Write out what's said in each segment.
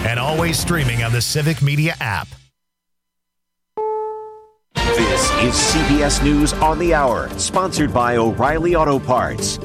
and always streaming on the Civic Media app. This is CBS News on the Hour, sponsored by O'Reilly Auto Parts.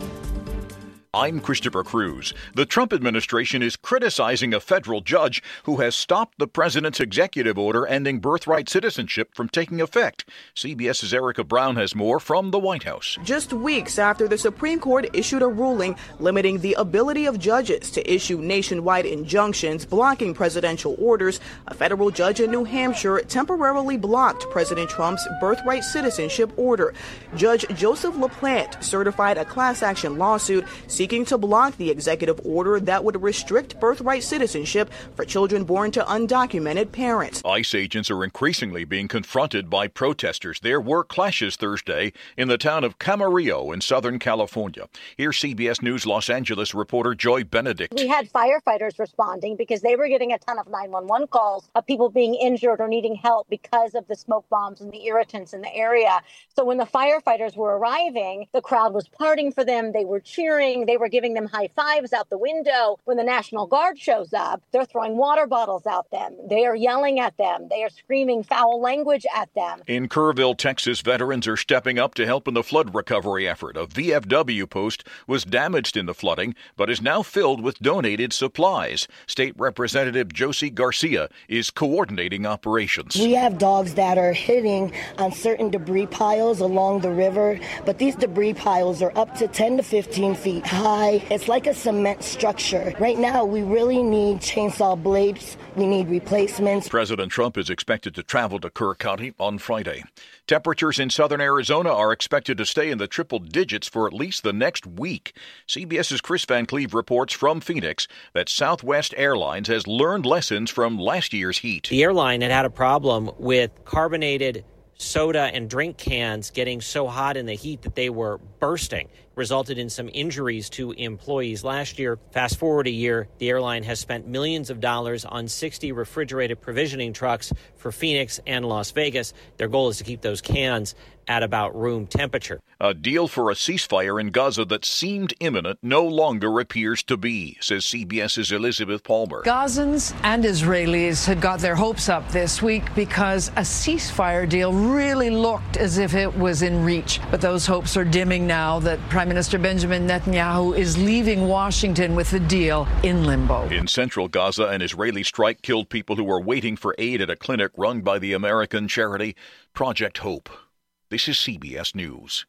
I'm Christopher Cruz. The Trump administration is criticizing a federal judge who has stopped the president's executive order ending birthright citizenship from taking effect. CBS's Erica Brown has more from the White House. Just weeks after the Supreme Court issued a ruling limiting the ability of judges to issue nationwide injunctions blocking presidential orders, a federal judge in New Hampshire temporarily blocked President Trump's birthright citizenship order. Judge Joseph LaPlante certified a class action lawsuit seeking to block the executive order that would restrict birthright citizenship for children born to undocumented parents. ICE agents are increasingly being confronted by protesters. There were clashes Thursday in the town of Camarillo in Southern California. Here's CBS News Los Angeles reporter Joy Benedict. We had firefighters responding because they were getting a ton of 911 calls of people being injured or needing help because of the smoke bombs and the irritants in the area. So when the firefighters were arriving, the crowd was parting for them. They were cheering. They were giving them high fives out the window. When the National Guard shows up, they're throwing water bottles at them. They are yelling at them. They are screaming foul language at them. In Kerrville, Texas, veterans are stepping up to help in the flood recovery effort. A VFW post was damaged in the flooding, but is now filled with donated supplies. State Representative Josie Garcia is coordinating operations. We have dogs that are hitting on certain debris piles along the river, but these debris piles are up to 10 to 15 feet high. It's like a cement structure. Right now, we really need chainsaw blades. We need replacements. President Trump is expected to travel to Kerr County on Friday. Temperatures in southern Arizona are expected to stay in the triple digits for at least the next week. CBS's Chris Van Cleve reports from Phoenix that Southwest Airlines has learned lessons from last year's heat. The airline had a problem with carbonated soda and drink cans getting so hot in the heat that they were bursting. Resulted in some injuries to employees last year. Fast forward a year, the airline has spent millions of dollars on 60 refrigerated provisioning trucks for Phoenix and Las Vegas. Their goal is to keep those cans at about room temperature. A deal for a ceasefire in Gaza that seemed imminent no longer appears to be, says CBS's Elizabeth Palmer. Gazans and Israelis had got their hopes up this week because a ceasefire deal really looked as if it was in reach. But those hopes are dimming now that Prime Minister Benjamin Netanyahu is leaving Washington with the deal in limbo. In central Gaza, an Israeli strike killed people who were waiting for aid at a clinic run by the American charity Project Hope. This is CBS News.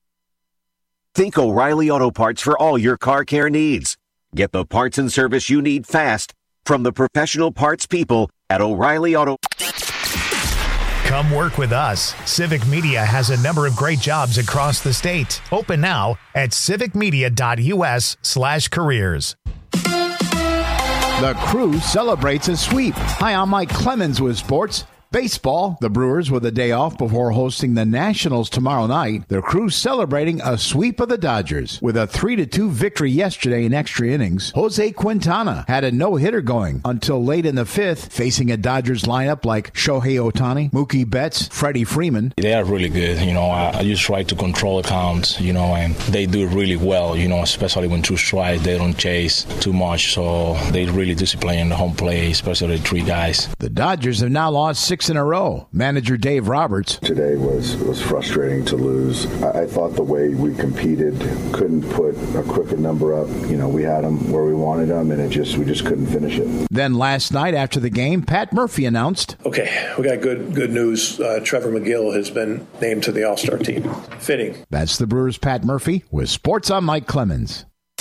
Think O'Reilly Auto Parts for all your car care needs. Get the parts and service you need fast from the professional parts people at O'Reilly Auto. Come work with us. Civic Media has a number of great jobs across the state. Open now at civicmedia.us/careers. The Crew celebrates a sweep. Hi, I'm Mike Clemens with sports. Baseball, the Brewers with a day off before hosting the Nationals tomorrow night. The Crew celebrating a sweep of the Dodgers with a 3-2 victory yesterday in extra innings. Jose Quintana had a no-hitter going until late in the fifth, facing a Dodgers lineup like Shohei Ohtani, Mookie Betts, Freddie Freeman. They are really good. I just try to control the count, and they do it really well, especially when two strikes, they don't chase too much, so they really discipline the home play, especially the three guys. The Dodgers have now lost 6 in a row. Manager Dave Roberts. Today was frustrating to lose. I thought the way we competed, couldn't put a crooked number up. We had them where we wanted them, and we just couldn't finish it. Then last night after the game, Pat Murphy announced, "Okay, we got good news. Trevor McGill has been named to the All-Star team. Fitting." That's the Brewers' Pat Murphy with Sports on Mike Clemens.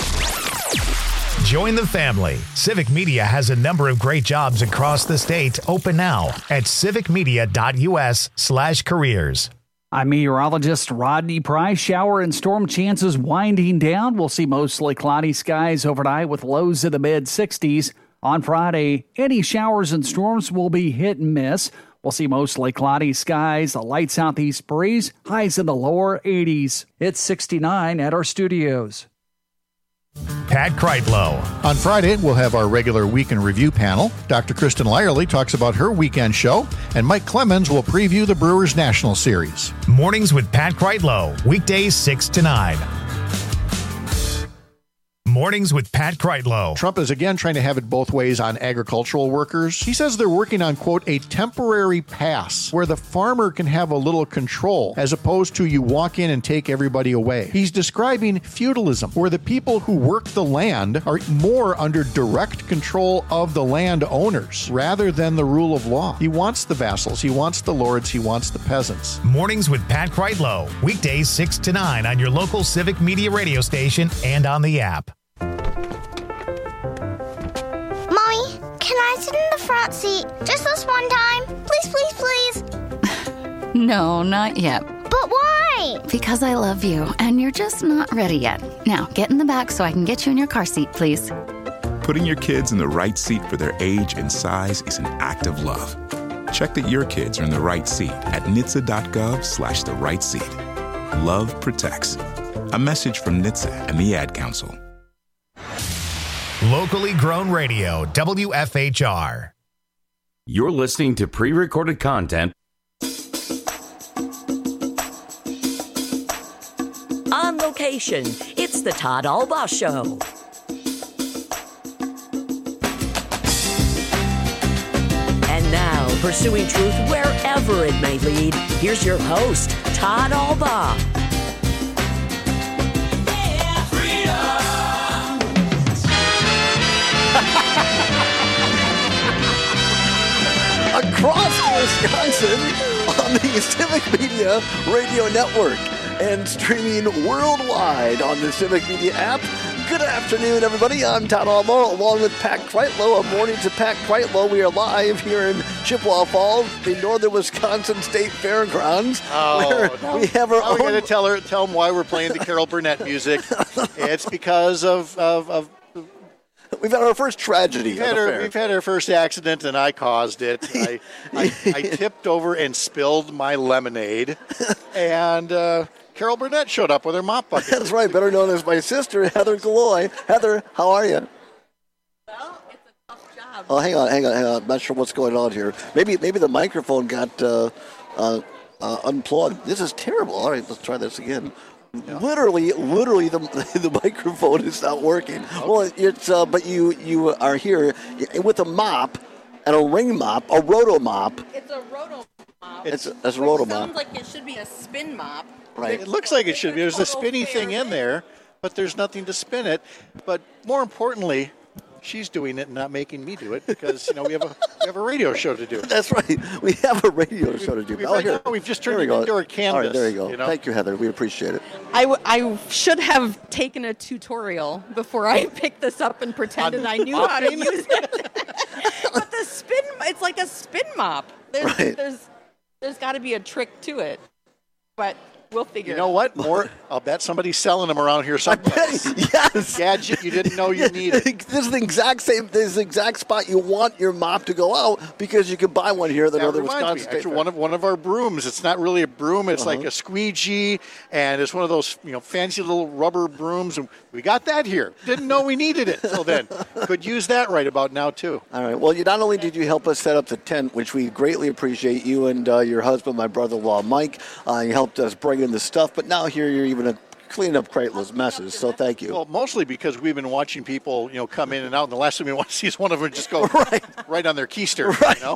Join the family. Civic Media has a number of great jobs across the state. Open now at civicmedia.us/careers. I'm meteorologist Rodney Price. Shower and storm chances winding down. We'll see mostly cloudy skies overnight with lows in the mid-60s. On Friday, any showers and storms will be hit and miss. We'll see mostly cloudy skies, a light southeast breeze, highs in the lower 80s. It's 69 at our studios. Pat Kreitlow. On Friday, we'll have our regular Week in Review panel. Dr. Kristen Lyerly talks about her weekend show, and Mike Clemens will preview the Brewers National Series. Mornings with Pat Kreitlow, weekdays 6 to 9. Mornings with Pat Kreitlow. Trump is again trying to have it both ways on agricultural workers. He says they're working on, quote, a temporary pass where the farmer can have a little control as opposed to you walk in and take everybody away. He's describing feudalism, where the people who work the land are more under direct control of the land owners rather than the rule of law. He wants the vassals, he wants the lords, he wants the peasants. Mornings with Pat Kreitlow. Weekdays 6 to 9 on your local Civic Media radio station and on the app. Mommy, can I sit in the front seat just this one time? Please, please, please. No, not yet. But why? Because I love you, and you're just not ready yet. Now, get in the back so I can get you in your car seat, please. Putting your kids in the right seat for their age and size is an act of love. Check that your kids are in the right seat at NHTSA.gov/the right seat. Love protects. A message from NHTSA and the Ad Council. Locally grown radio, WFHR. You're listening to pre-recorded content on location. It's the Todd Albaugh Show. And now, pursuing truth wherever it may lead, here's your host, Todd Albaugh. Across Wisconsin on the Civic Media Radio Network and streaming worldwide on the Civic Media app. Good afternoon, everybody. I'm Todd Albaugh, along with Pat Kreitlow. A morning to Pat Kreitlow. We are live here in Chippewa Falls, the Northern Wisconsin State Fairgrounds. Oh, we have our own. We got to tell them why we're playing the Carol Burnett music. It's because of we've had our first tragedy. We've had our first accident, and I caused it. I tipped over and spilled my lemonade, and Carol Burnett showed up with her mop bucket. That's right, better known as my sister, Heather Galloy. Heather, how are you? Well, it's a tough job. Oh, hang on. I'm not sure what's going on here. Maybe the microphone got unplugged. This is terrible. All right, let's try this again. Yeah. Literally, the microphone is not working. Okay. Well, it's but you are here with a mop and a ring mop, a roto mop. It's a roto mop. It's a roto mop. It sounds like it should be a spin mop. Right. It looks like it should be. There's a spinny thing in there, but there's nothing to spin it. But more importantly, she's doing it and not making me do it because we have a radio show to do. That's right. We have a radio show to do. We've just turned it into our canvas. All right, there you go. Thank you, Heather. We appreciate it. I should have taken a tutorial before I picked this up and pretended I knew how to use it. But the spin, it's like a spin mop. There's got to be a trick to it. But we'll figure it out. You know what? I'll bet somebody's selling them around here someplace. Yes. Gadget you didn't know you needed. This is the exact spot you want your mop to go out because you can buy one here at the Northern Wisconsin State Fair. Actually, one of our brooms. It's not really a broom. It's like a squeegee, and it's one of those fancy little rubber brooms. And we got that here. Didn't know we needed it. So then could use that right about now too. All right. Well, not only did you help us set up the tent, which we greatly appreciate, you and your husband, my brother-in-law Mike, you helped us bring in the stuff. But now here you're even cleaning up Kreitlow's messes, so thank you. Well, mostly because we've been watching people, come in and out, and the last thing we want to see is one of them just go right on their keister.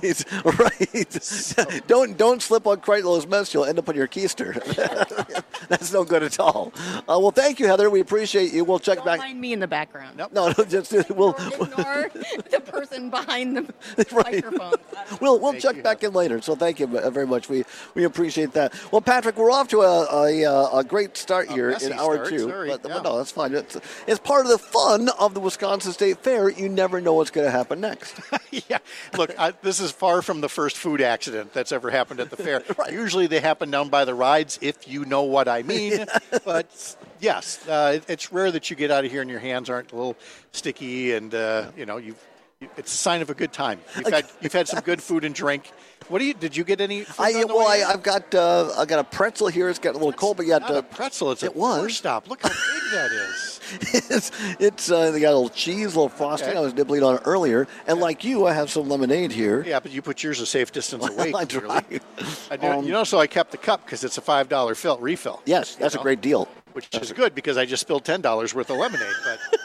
Right. So. Don't slip on Kreitlow's mess; you'll end up on your keister. That's no good at all. Well, thank you, Heather. We appreciate you. We'll check back. Don't mind me in the background. Nope. No, just we'll ignore the person behind the microphone. We'll check back in later. So thank you very much. We appreciate that. Well, Patrick, we're off to a great start here. In hour two, but no, that's fine. It's part of the fun of the Wisconsin State Fair. You never know what's going to happen next. Yeah, look, this is far from the first food accident that's ever happened at the fair. Right. Usually they happen down by the rides, if you know what I mean. Yeah. But yes, it's rare that you get out of here and your hands aren't a little sticky, and it's a sign of a good time. You've had some good food and drink. Did you get any food on the way? I've got a pretzel here. It's got a little cold, but you got a pretzel. It's a first stop. Look how big that is. It's they got a little cheese, a little frosting. Okay. I was nibbling on it earlier, and like you, I have some lemonade here. Yeah, but you put yours a safe distance away. I tried. So I kept the cup because it's a $5 refill. Yes, that's a great deal. Which is good because I just spilled $10 worth of lemonade. But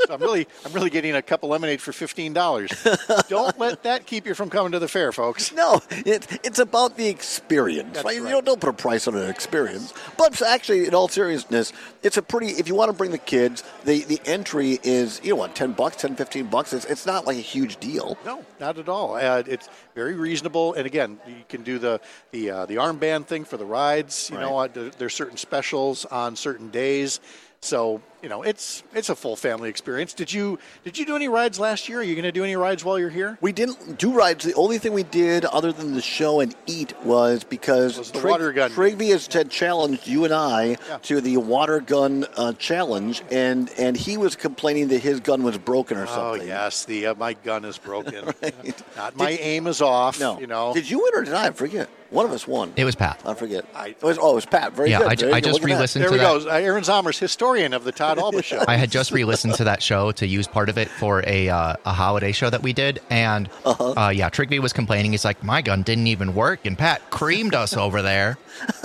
I'm really getting a cup of lemonade for $15. Don't let that keep you from coming to the fair, folks. No, it's about the experience. Right? You don't put a price on an experience. But actually, in all seriousness, it's a pretty, if you want to bring the kids, the entry is, $10, $10, $15. It's not like a huge deal. No, not at all. It's very reasonable. And again, you can do the armband thing for the rides. There's certain specials on certain days. So, it's a full family experience. Did you do any rides last year? Are you going to do any rides while you're here? We didn't do rides. The only thing we did other than the show and eat was because the water gun. Trigby has challenged you and I to the water gun challenge, and he was complaining that his gun was broken or something. Oh, yes. My gun is broken. Right. My aim is off. No. Did you win or did I? forget. One of us won. It was Pat. I forget. It was Pat. Very good. I just re-listened to that. There we go. Aaron Zomers, historian of the Todd Alba Show. I had just re-listened to that show to use part of it for a holiday show that we did. And, Trigby was complaining. He's like, my gun didn't even work. And Pat creamed us over there.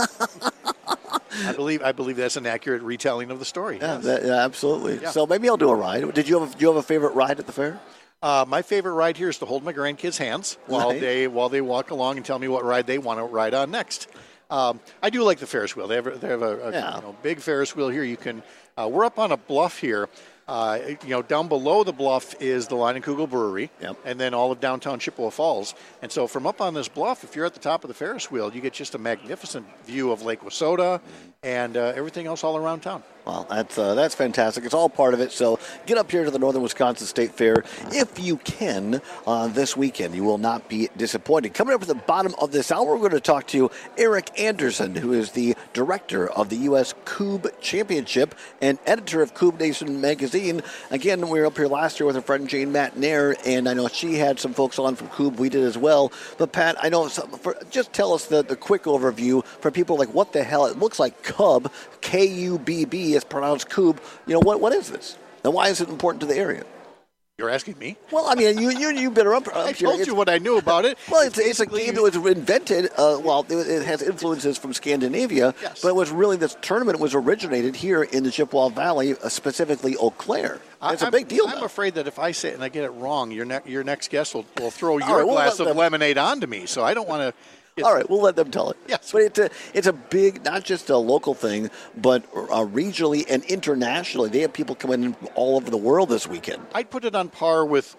I believe that's an accurate retelling of the story. Yeah, absolutely. Yeah. So maybe I'll do a ride. Do you have a favorite ride at the fair? My favorite ride here is to hold my grandkids' hands while they walk along and tell me what ride they want to ride on next. I do like the Ferris wheel. They have a big Ferris wheel here. You can. We're up on a bluff here. Down below the bluff is the Leinenkugel Brewery, and then all of downtown Chippewa Falls. And so from up on this bluff, if you're at the top of the Ferris wheel, you get just a magnificent view of Lake Wissota and everything else all around town. Well, that's fantastic. It's all part of it. So get up here to the Northern Wisconsin State Fair if you can this weekend. You will not be disappointed. Coming up at the bottom of this hour, we're going to talk to Eric Anderson, who is the director of the U.S. Coob Championship and editor of Coob Nation magazine. Again, we were up here last year with our friend Jane Matnair, and I know she had some folks on from Coob. We did as well. But Pat, I know just tell us the quick overview for people like what the hell it looks like. Cub, K-U-B-B. It's pronounced Coob. What is this? And why is it important to the area? You're asking me? Well, I mean, you've been up I here. told you what I knew about it. Well, it's a game that was invented. It has influences from Scandinavia, but it was really this tournament was originated here in the Chippewa Valley, specifically Eau Claire. It's a big deal. I'm afraid that if I say it and I get it wrong, your next guest will throw your glass of lemonade onto me. So I don't want to. All right, we'll let them tell it. Yes. But it's a big, not just a local thing, but regionally and internationally. They have people coming in from all over the world this weekend. I'd put it on par with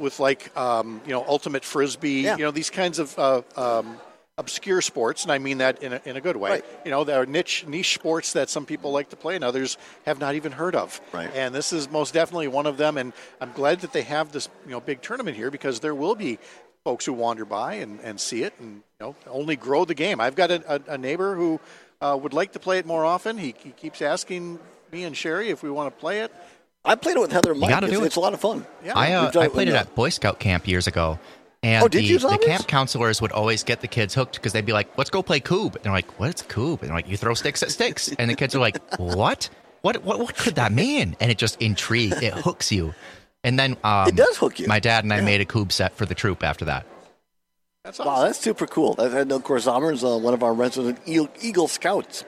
ultimate frisbee, these kinds of obscure sports, and I mean that in a good way. Right. There are niche sports that some people like to play and others have not even heard of. Right. And this is most definitely one of them, and I'm glad that they have this big tournament here because there will be folks who wander by and see it and only grow the game. I've got a neighbor who would like to play it more often. He keeps asking me and Sherry if we want to play it. I played it with Heather and Mike. It's a lot of fun. Yeah. I played it at Boy Scout camp years ago. And the camp counselors would always get the kids hooked because they'd be like, let's go play Coob. And they're like, what's Coob? And they're like, you throw sticks at sticks. And the kids are like, what? What could that mean? And it just intrigues. It hooks you. And then it does hook you. My dad and I made a Coob set for the troop after that. That's awesome. Wow, that's super cool. And of course, Zomers, one of our resident Eagle Scouts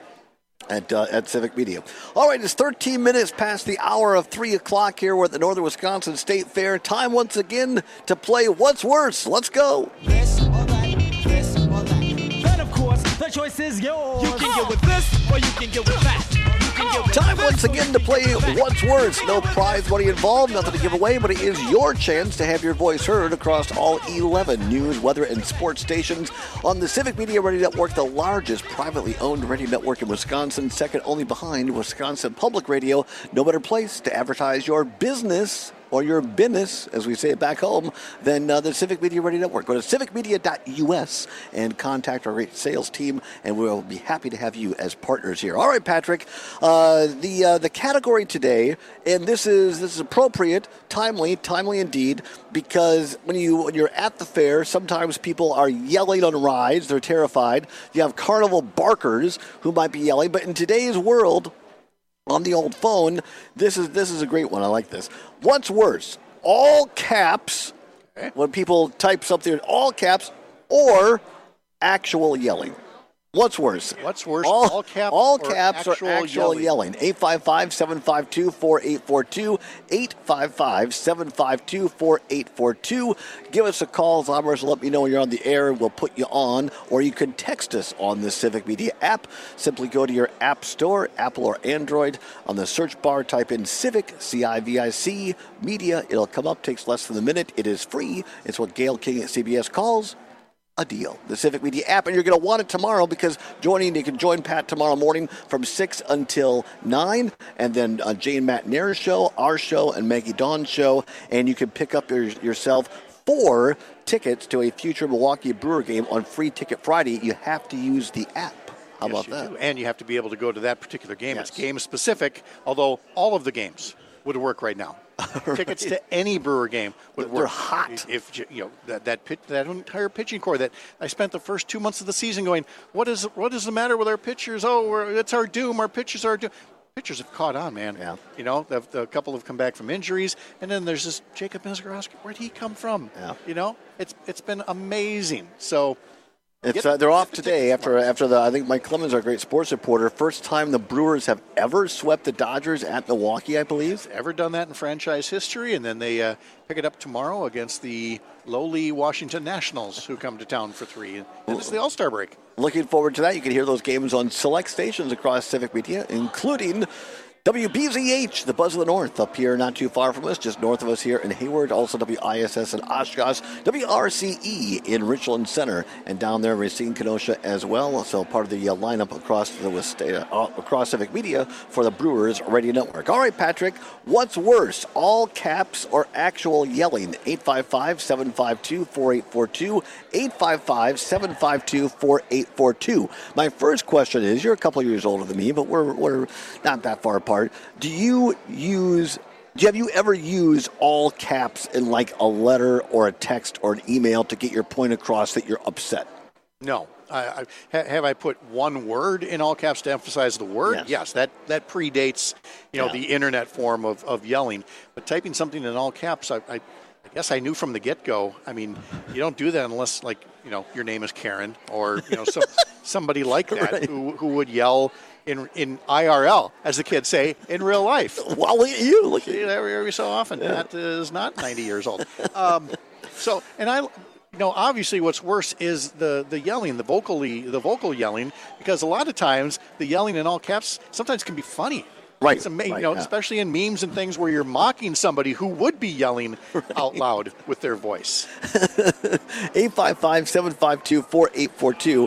at Civic Media. All right, it's 13 minutes past the hour of 3 o'clock here. We're at the Northern Wisconsin State Fair. Time once again to play What's Worse. Let's go. This or that, this or that. Then, of course, the choice is yours. You can get with this or you can get with that. Time once again to play What's Worse. No prize money involved, nothing to give away, but it is your chance to have your voice heard across all 11 news, weather, and sports stations on the Civic Media Radio Network, the largest privately owned radio network in Wisconsin, second only behind Wisconsin Public Radio. No better place to advertise your business or your business, as we say it back home, than the Civic Media Radio Network. Go to civicmedia.us and contact our great sales team, and we'll be happy to have you as partners here. All right, Patrick, the category today, and this is appropriate, timely indeed, because when you're at the fair, sometimes people are yelling on rides, they're terrified. You have carnival barkers who might be yelling, but in today's world, on the old phone, this is a great one. I like this. What's worse, all caps, when people type something in all caps, or actual yelling? What's worse? What's worse? All caps or actual yelling. 855-752-4842. 855-752-4842. Give us a call, Zombers. Let me know when you're on the air. We'll put you on. Or you can text us on the Civic Media app. Simply go to your app store, Apple or Android. On the search bar, type in Civic, C-I-V-I-C, Media. It'll come up. Takes less than a minute. It is free. It's what Gail King at CBS calls a deal. The Civic Media app, and you're going to want it tomorrow because you can join Pat tomorrow morning from 6 until 9, and then Jane Matt Nair's show, our show, and Maggie Dawn's show, and you can pick up yourself 4 tickets to a future Milwaukee Brewer game on Free Ticket Friday. You have to use the app. How about that? Do. And you have to be able to go to that particular game. Yes. It's game specific, although all of the games would work right now. Right. Tickets to any Brewer game would work. They're hot. If that entire pitching core that I spent the first 2 months of the season going, what is the matter with our pitchers? Oh, it's our doom. Our pitchers are doom. Pitchers have caught on, man. Yeah. A couple have come back from injuries, and then there's this Jacob Mizorowski. Where'd he come from? Yeah. It's been amazing. So. They're off today after I think Mike Clemens, our great sports reporter, first time the Brewers have ever swept the Dodgers at Milwaukee, I believe. Ever done that in franchise history, and then they pick it up tomorrow against the lowly Washington Nationals, who come to town for 3. And it's the All-Star break. Looking forward to that. You can hear those games on select stations across Civic Media, including WBZH, the Buzz of the North, up here not too far from us, just north of us here in Hayward. Also WISS in Oshkosh, WRCE in Richland Center, and down there Racine, Kenosha as well. So part of the lineup across Civic Media for the Brewers Radio Network. All right, Patrick, what's worse, all caps or actual yelling? 855-752-4842, 855-752-4842. My first question is, you're a couple years older than me, but we're not that far apart. Have you ever used all caps in like a letter or a text or an email to get your point across that you're upset? No. Have I put one word in all caps to emphasize the word? Yes, that predates the internet form of yelling. But typing something in all caps, I guess I knew from the get-go. I mean, you don't do that unless your name is Karen or somebody like that right. who would yell in IRL, as the kids say, in real life. Well, look at you. Every so often. Yeah. That is not 90 years old. Obviously what's worse is the yelling, the vocal yelling, because a lot of times the yelling in all caps sometimes can be funny. Right. It's amazing, especially in memes and things where you're mocking somebody who would be yelling out loud with their voice. 855-752-4842.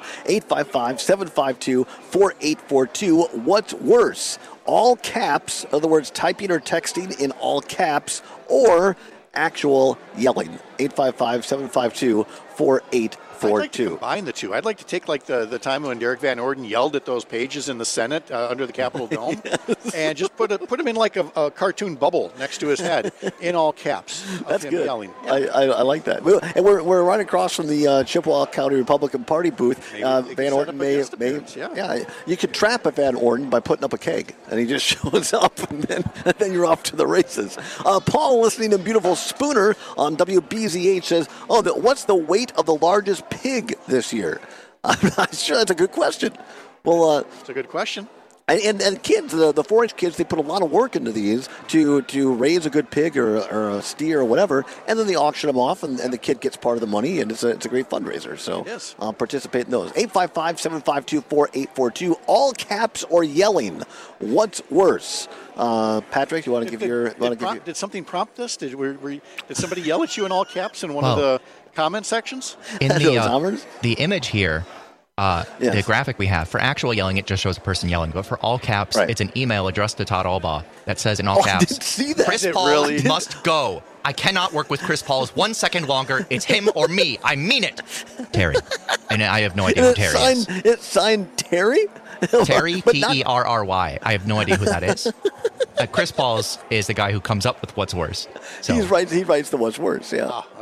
855-752-4842. What's worse? All caps, in other words, typing or texting in all caps, or actual yelling? 855-752-4842. I'd like to combine the two. I'd like to take the time when Derek Van Orden yelled at those pages in the Senate under the Capitol Dome, and just put him in like a cartoon bubble next to his head in all caps. That's good. Yelling. Yeah. I like that. And we're right across from the Chippewa County Republican Party booth. Van Orden may you could trap a Van Orden by putting up a keg, and he just shows up, and then you're off to the races. Paul, listening in beautiful Spooner on WBZH, says, what's the weight of the largest pig this year? I'm not sure. That's a good question. Well, it's a good question. And kids, the 4-H kids, they put a lot of work into these to raise a good pig or a steer or whatever, and then they auction them off, and the kid gets part of the money, and it's a great fundraiser. So participate in those. 855-752-4842. All caps or yelling. What's worse? Patrick, you want to give your? Did something prompt this? Did somebody yell at you in all caps in one of the comment sections? In the image here. The graphic we have for actual yelling, it just shows a person yelling. But for all caps, it's an email addressed to Todd Albaugh that says in all caps, I didn't see that. Chris Paul must go. I cannot work with Chris Paul 1 second longer. It's him or me. I mean it. Terry. And I have no idea who Terry is. It's signed Terry? Terry, Terry. I have no idea who that is. Chris Paul is the guy who comes up with what's worse. So. He writes the what's worse, yeah. Oh,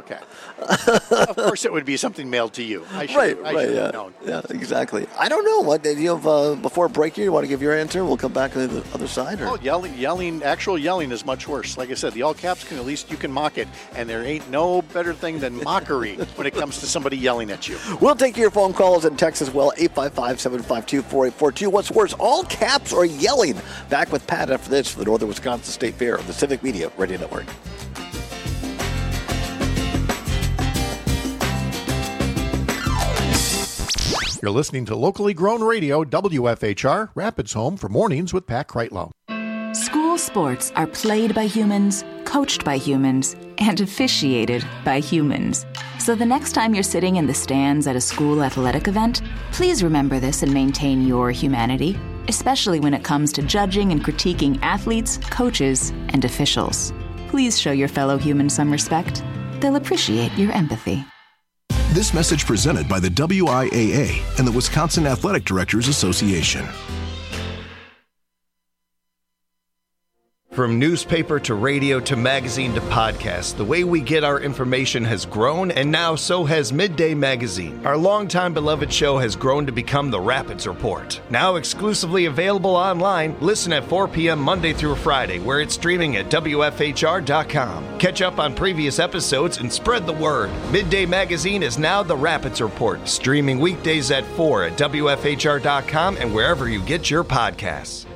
Okay. Of course, it would be something mailed to you. I should have known. Yeah, exactly. I don't know. What did you have before break here? You want to give your answer? We'll come back to the other side. Or? Oh, yelling. Actual yelling is much worse. Like I said, the all caps at least you can mock it, and there ain't no better thing than mockery when it comes to somebody yelling at you. We'll take your phone calls and texts as well. 855-752-4842. What's worse, all caps or yelling? Back with Pat after this for the Northern Wisconsin State Fair of the Civic Media Radio Network. You're listening to locally grown radio, WFHR, Rapids Home for Mornings with Pat Kreitlow. School sports are played by humans, coached by humans, and officiated by humans. So the next time you're sitting in the stands at a school athletic event, please remember this and maintain your humanity, especially when it comes to judging and critiquing athletes, coaches, and officials. Please show your fellow humans some respect. They'll appreciate your empathy. This message presented by the WIAA and the Wisconsin Athletic Directors Association. From newspaper to radio to magazine to podcast, the way we get our information has grown, and now so has Midday Magazine. Our longtime beloved show has grown to become the Rapids Report. Now exclusively available online, listen at 4 p.m. Monday through Friday, where it's streaming at WFHR.com. Catch up on previous episodes and spread the word. Midday Magazine is now the Rapids Report, streaming weekdays at 4 at WFHR.com and wherever you get your podcasts.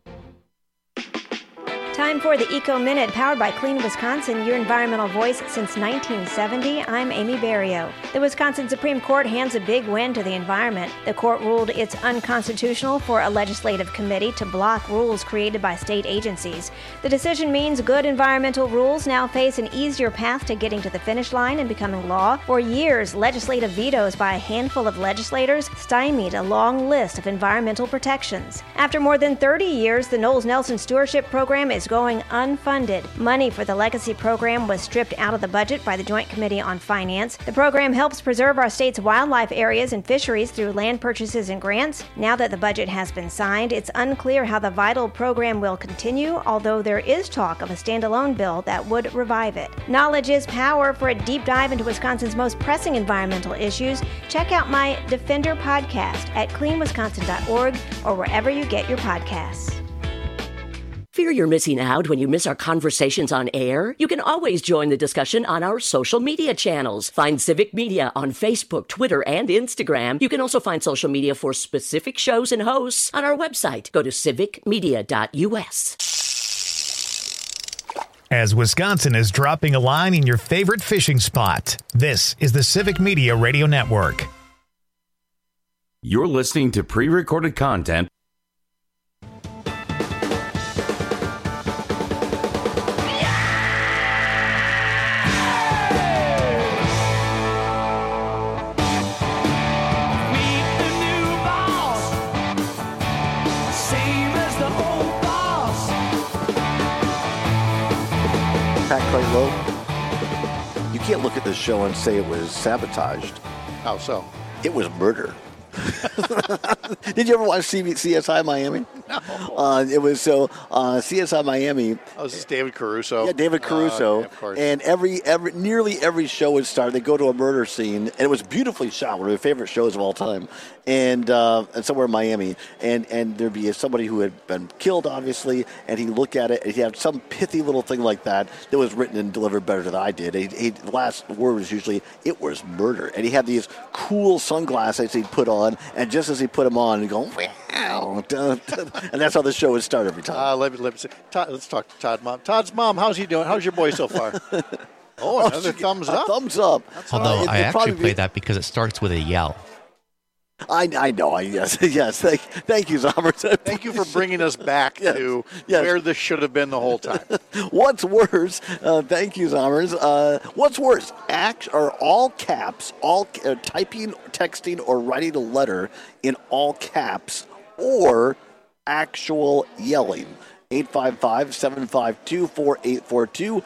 Time for the Eco Minute, powered by Clean Wisconsin, your environmental voice since 1970. I'm Amy Barrio. The Wisconsin Supreme Court hands a big win to the environment. The court ruled it's unconstitutional for a legislative committee to block rules created by state agencies. The decision means good environmental rules now face an easier path to getting to the finish line and becoming law. For years, legislative vetoes by a handful of legislators stymied a long list of environmental protections. After more than 30 years, the Knowles Nelson Stewardship Program is going unfunded. Money for the Legacy Program was stripped out of the budget by the Joint Committee on Finance. The program helps preserve our state's wildlife areas and fisheries through land purchases and grants. Now that the budget has been signed, it's unclear how the vital program will continue, although there is talk of a standalone bill that would revive it. Knowledge is power. For a deep dive into Wisconsin's most pressing environmental issues, check out my Defender podcast at cleanwisconsin.org or wherever you get your podcasts. Fear you're missing out when you miss our conversations on air? You can always join the discussion on our social media channels. Find Civic Media on Facebook, Twitter, and Instagram. You can also find social media for specific shows and hosts on our website. Go to civicmedia.us. As Wisconsin is dropping a line in your favorite fishing spot, this is the Civic Media Radio Network. You're listening to pre-recorded content. Pat Kreitlow, you can't look at this show and say it was sabotaged. How so? It was murder. Did you ever watch CSI Miami? No. CSI Miami. Oh, this is David Caruso. Yeah, David Caruso. Yeah, of course. And nearly every show would start. They go to a murder scene, and it was beautifully shot. One of my favorite shows of all time. And somewhere in Miami, and there'd be somebody who had been killed, obviously, and he'd look at it, and he'd have some pithy little thing like that was written and delivered better than I did. The last word was usually, it was murder. And he had these cool sunglasses he'd put on, and just as he put them on, he'd go, wow. And that's how the show would start every time. Let's talk to Todd Mom. Todd's mom, how's he doing? How's your boy so far? Another thumbs up. Thumbs up. Although I actually play that because it starts with a yell. I know. Yes. Thank you, Zommers. Thank you for bringing us back to where this should have been the whole time. What's worse? Thank you, Zommers. What's worse? All caps, typing, texting, or writing a letter in all caps, or actual yelling? 855-752-4842,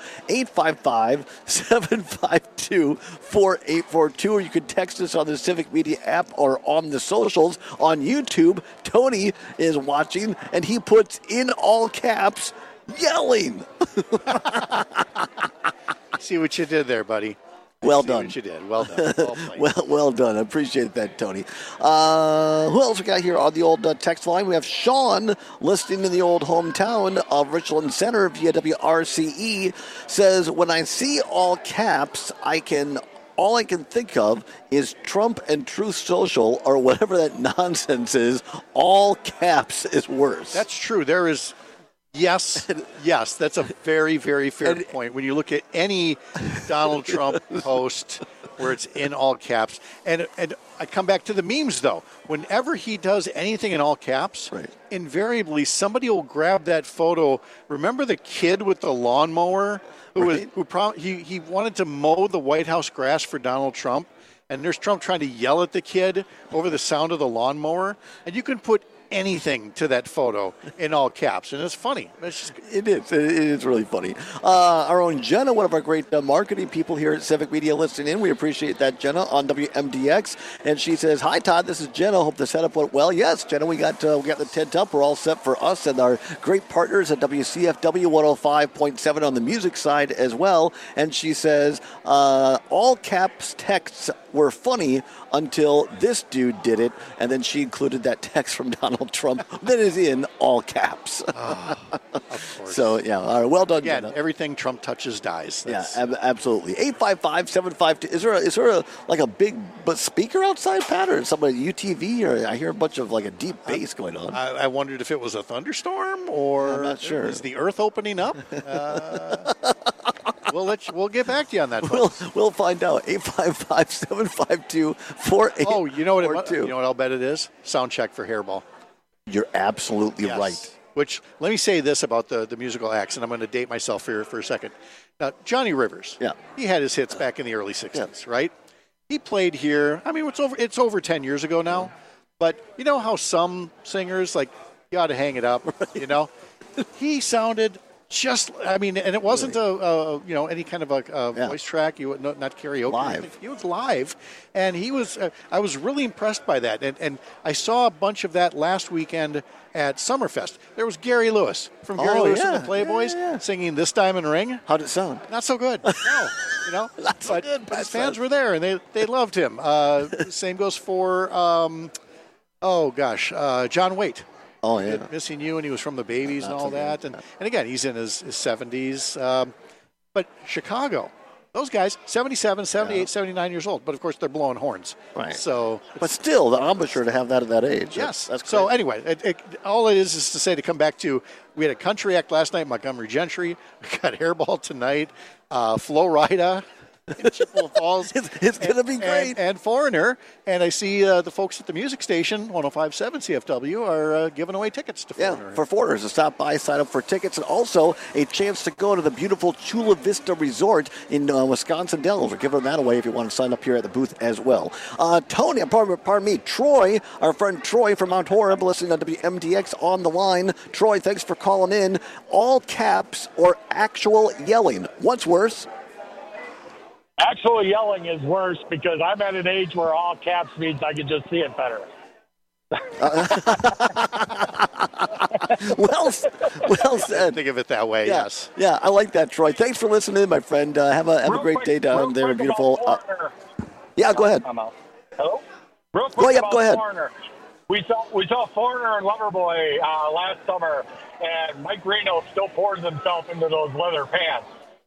855-752-4842, or you can text us on the Civic Media app or on the socials. On YouTube, Tony is watching, and he puts in all caps, yelling. See what you did there, buddy. Well done. What you did. Well done. well done. I appreciate that, Tony. Who else we got here on the old text line? We have Sean listening in the old hometown of Richland Center via WRCE. Says, when I see all caps, all I can think of is Trump and Truth Social or whatever that nonsense is. All caps is worse. That's true. There is, yes, that's a very, very fair point. When you look at any Donald Trump post where it's in all caps, and I come back to the memes, though. Whenever he does anything in all caps, invariably somebody will grab that photo. Remember the kid with the lawnmower? He wanted to mow the White House grass for Donald Trump, and there's Trump trying to yell at the kid over the sound of the lawnmower, and you can put anything to that photo in all caps, and it's funny. It is really funny. Our own Jenna, one of our great marketing people here at Civic Media, listening in. We appreciate that, Jenna, on WMDX. And she says, "Hi, Todd. This is Jenna. Hope the setup went well." Yes, Jenna, we got the tent up. We're all set for us and our great partners at WCFW 105.7 on the music side as well. And she says, all caps texts were funny until this dude did it, and then she included that text from Donald Trump that is in all caps. Of course. So, yeah, all right, well done, Again, Jenna. Everything Trump touches dies. Absolutely. 855-752. Is there a big speaker outside, Pat, or somebody UTV? Or I hear a bunch of a deep bass going on. I wondered if it was a thunderstorm or I'm not sure. Is the earth opening up? We'll get back to you on that. We'll find out. 855-752-4842. Oh, you know what I'll bet it is? Sound check for Hairball. You're absolutely right. Which, let me say this about the musical acts, and I'm going to date myself here for a second. Now, Johnny Rivers, he had his hits back in the early 60s, right? He played here. I mean, it's over 10 years ago now. But you know how some singers, you ought to hang it up, He sounded and it wasn't any kind of a voice track. Not karaoke. Live. He was live, and he was. I was really impressed by that, and I saw a bunch of that last weekend at Summerfest. There was Gary Lewis from Gary Lewis and the Playboys singing "This Diamond Ring." How'd it sound? Not so good. No, Not so good. But his fans were there, and they loved him. Same goes for John Waite. Oh, yeah. Missing You, and he was from the Babies and all that. And again, he's in his 70s. But Chicago, those guys, 77, 78, 79 years old. But, of course, they're blowing horns. Right. But still, the embouchure to have that at that age. Yes. That's so, anyway, all it is to say, to come back to, we had a country act last night, Montgomery Gentry. We got Hairball tonight. Flo Rida in Chippewa Falls. It's going to be great. And Foreigner. And I see the folks at the music station, 105.7 CFW, are giving away tickets to Foreigner. Yeah, for foreigners to stop by, sign up for tickets, and also a chance to go to the beautiful Chula Vista Resort in Wisconsin Dells. We're giving that away if you want to sign up here at the booth as well. Tony, pardon me, Troy, our friend Troy from Mount Horeb, listening to WMDX on the line. Troy, thanks for calling in. All caps or actual yelling? What's worse? Actual yelling is worse because I'm at an age where all caps means I can just see it better. Well said. Think of it that way, yes. Yeah, I like that, Troy. Thanks for listening, my friend. Have a great day down there in beautiful. Go ahead. Hello? Real quick go ahead. Foreigner. We saw Foreigner and Loverboy last summer, and Mike Reno still pours himself into those leather pants.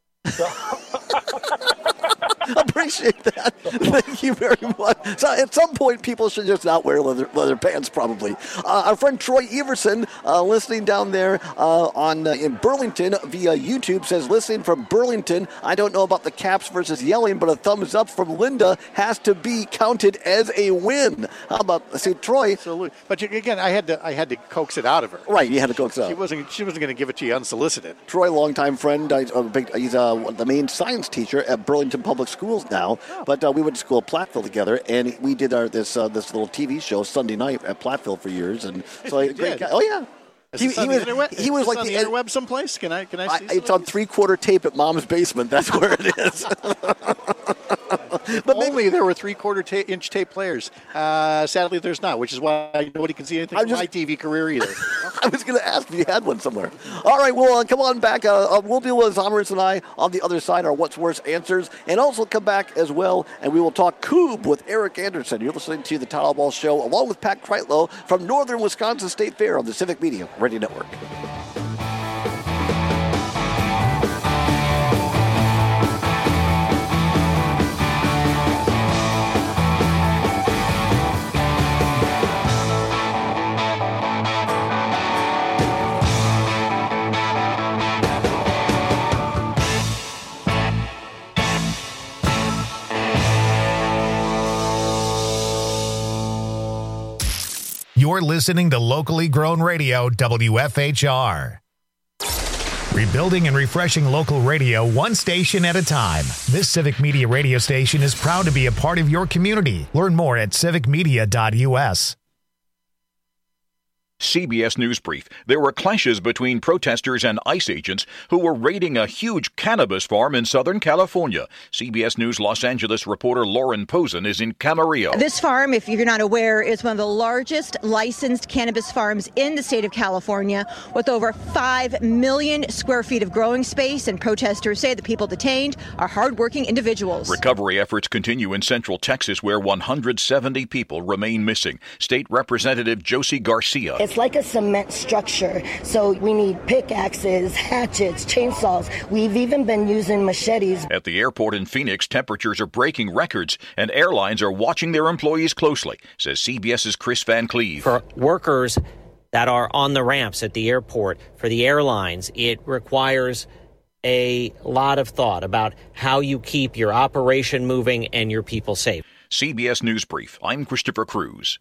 Appreciate that. Thank you very much. So at some point, people should just not wear leather pants, probably. Our friend Troy Everson, listening down there in Burlington via YouTube, says, listening from Burlington, I don't know about the caps versus yelling, but a thumbs up from Linda has to be counted as a win. How about, Troy? Absolutely. But again, I had to coax it out of her. Right, you had to coax it out. She wasn't going to give it to you unsolicited. Troy, longtime friend, he's the main science teacher at Burlington Public Schools now, but we went to school at Platteville together, and we did this little TV show Sunday night at Platteville for years, and so great guy. Oh yeah. He was like the interweb someplace. Can I see? It's on 3/4 tape at Mom's basement. That's where it is. But only there were 3/4 inch tape players. Sadly, there's not, which is why nobody can see anything from my TV career either. I was going to ask if you had one somewhere. All right, well, come on back. We'll deal with Thomas and I on the other side, our What's Worse answers, and also come back as well, and we will talk Coob with Eric Anderson. You're listening to the Todd Ball Show, along with Pat Kreitlow from Northern Wisconsin State Fair on the Civic Media Radio Network. You're listening to locally grown radio, WFHR. Rebuilding and refreshing local radio one station at a time. This Civic Media radio station is proud to be a part of your community. Learn more at civicmedia.us. CBS News Brief. There were clashes between protesters and ICE agents who were raiding a huge cannabis farm in Southern California. CBS News Los Angeles reporter Lauren Posen is in Camarillo. This farm, if you're not aware, is one of the largest licensed cannabis farms in the state of California, with over 5 million square feet of growing space, and protesters say the people detained are hardworking individuals. Recovery efforts continue in central Texas, where 170 people remain missing. State Representative Josie Garcia. It's like a cement structure, so we need pickaxes, hatchets, chainsaws. We've even been using machetes. At the airport in Phoenix, temperatures are breaking records, and airlines are watching their employees closely, says CBS's Chris Van Cleve. For workers that are on the ramps at the airport, for the airlines, it requires a lot of thought about how you keep your operation moving and your people safe. CBS News Brief. I'm Christopher Cruz.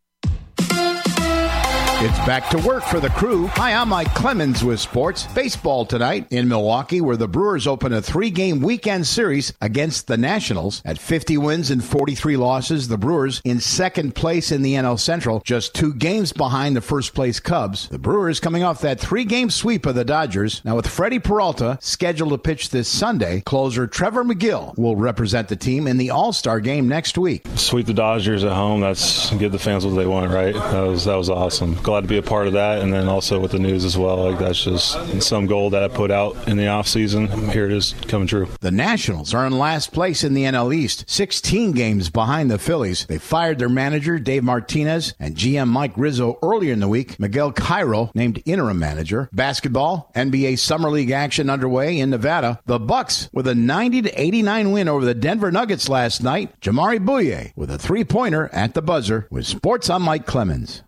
It's back to work for the Crew. Hi, I'm Mike Clemens with sports. Baseball tonight in Milwaukee, where the Brewers open a 3-game weekend series against the Nationals. At 50 wins and 43 losses, the Brewers in second place in the NL Central, just 2 games behind the first-place Cubs. The Brewers coming off that 3-game sweep of the Dodgers. Now with Freddie Peralta scheduled to pitch this Sunday, closer Trevor McGill will represent the team in the All-Star game next week. Sweep the Dodgers at home, that's give the fans what they want, right? That was awesome. Glad to be a part of that, and then also with the news as well. Like, that's just some goal that I put out in the offseason. Here it is coming true. The Nationals are in last place in the NL East, 16 games behind the Phillies. They fired their manager, Dave Martinez, and GM Mike Rizzo earlier in the week. Miguel Cairo named interim manager. Basketball, NBA Summer League action underway in Nevada. The Bucks with a 90-89 win over the Denver Nuggets last night. Jamari Bouye with a 3-pointer at the buzzer. With sports, I'm Mike Clemens.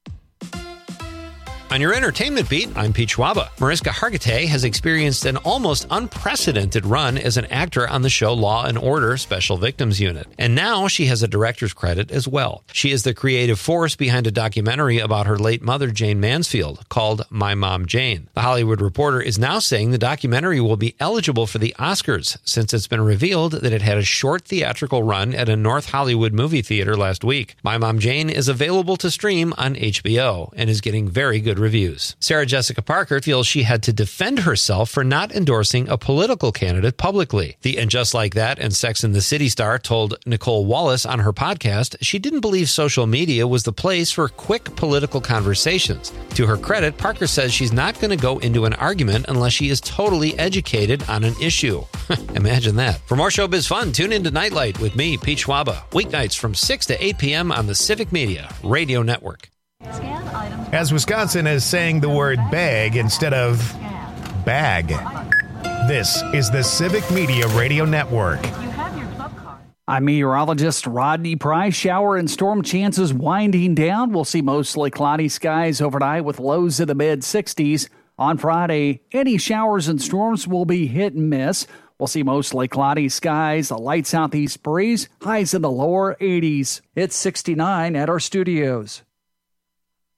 On your entertainment beat, I'm Pete Schwaba. Mariska Hargitay has experienced an almost unprecedented run as an actor on the show Law & Order Special Victims Unit. And now she has a director's credit as well. She is the creative force behind a documentary about her late mother, Jane Mansfield, called My Mom Jane. The Hollywood Reporter is now saying the documentary will be eligible for the Oscars, since it's been revealed that it had a short theatrical run at a North Hollywood movie theater last week. My Mom Jane is available to stream on HBO and is getting very good reviews. Sarah Jessica Parker feels she had to defend herself for not endorsing a political candidate publicly. The And Just Like That and Sex and the City star told Nicole Wallace on her podcast she didn't believe social media was the place for quick political conversations. To her credit, Parker says she's not going to go into an argument unless she is totally educated on an issue. Imagine that. For more showbiz fun, tune into Nightlight with me, Pete Schwaba, weeknights from 6 to 8 p.m. on the Civic Media Radio Network. As Wisconsin is saying the word bag instead of bag. This is the Civic Media Radio Network. I'm meteorologist Rodney Price. Shower and storm chances winding down. We'll see mostly cloudy skies overnight with lows in the mid-60s. On Friday, any showers and storms will be hit and miss. We'll see mostly cloudy skies, a light southeast breeze, highs in the lower 80s. It's 69 at our studios.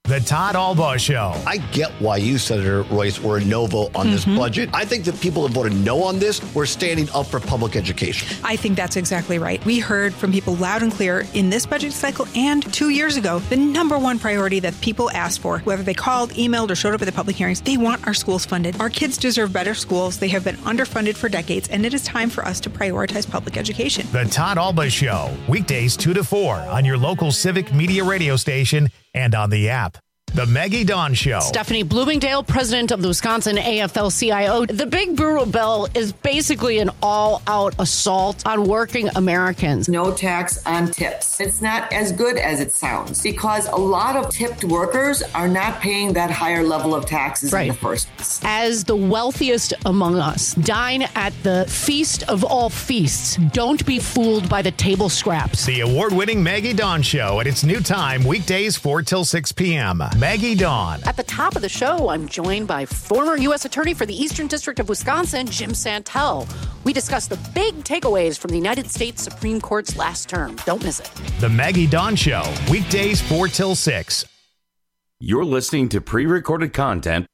The Todd Albaugh Show. I get why you, Senator Royce, were a no vote on this budget. I think the people that voted no on this were standing up for public education. I think that's exactly right. We heard from people loud and clear in this budget cycle and 2 years ago, the number one priority that people asked for, whether they called, emailed, or showed up at the public hearings, they want our schools funded. Our kids deserve better schools. They have been underfunded for decades, and it is time for us to prioritize public education. The Todd Albaugh Show, weekdays 2 to 4 on your local Civic Media radio station and on the app. The Maggie Dawn Show. Stephanie Bloomingdale, president of the Wisconsin AFL-CIO. The Big Brutal Bill is basically an all-out assault on working Americans. No tax on tips. It's not as good as it sounds because a lot of tipped workers are not paying that higher level of taxes in the first place. As the wealthiest among us, dine at the feast of all feasts. Don't be fooled by the table scraps. The award-winning Maggie Dawn Show at its new time, weekdays 4 till 6 p.m. Maggie Dawn. At the top of the show, I'm joined by former U.S. Attorney for the Eastern District of Wisconsin, Jim Santel. We discuss the big takeaways from the United States Supreme Court's last term. Don't miss it. The Maggie Dawn Show, weekdays 4 till 6. You're listening to pre-recorded content.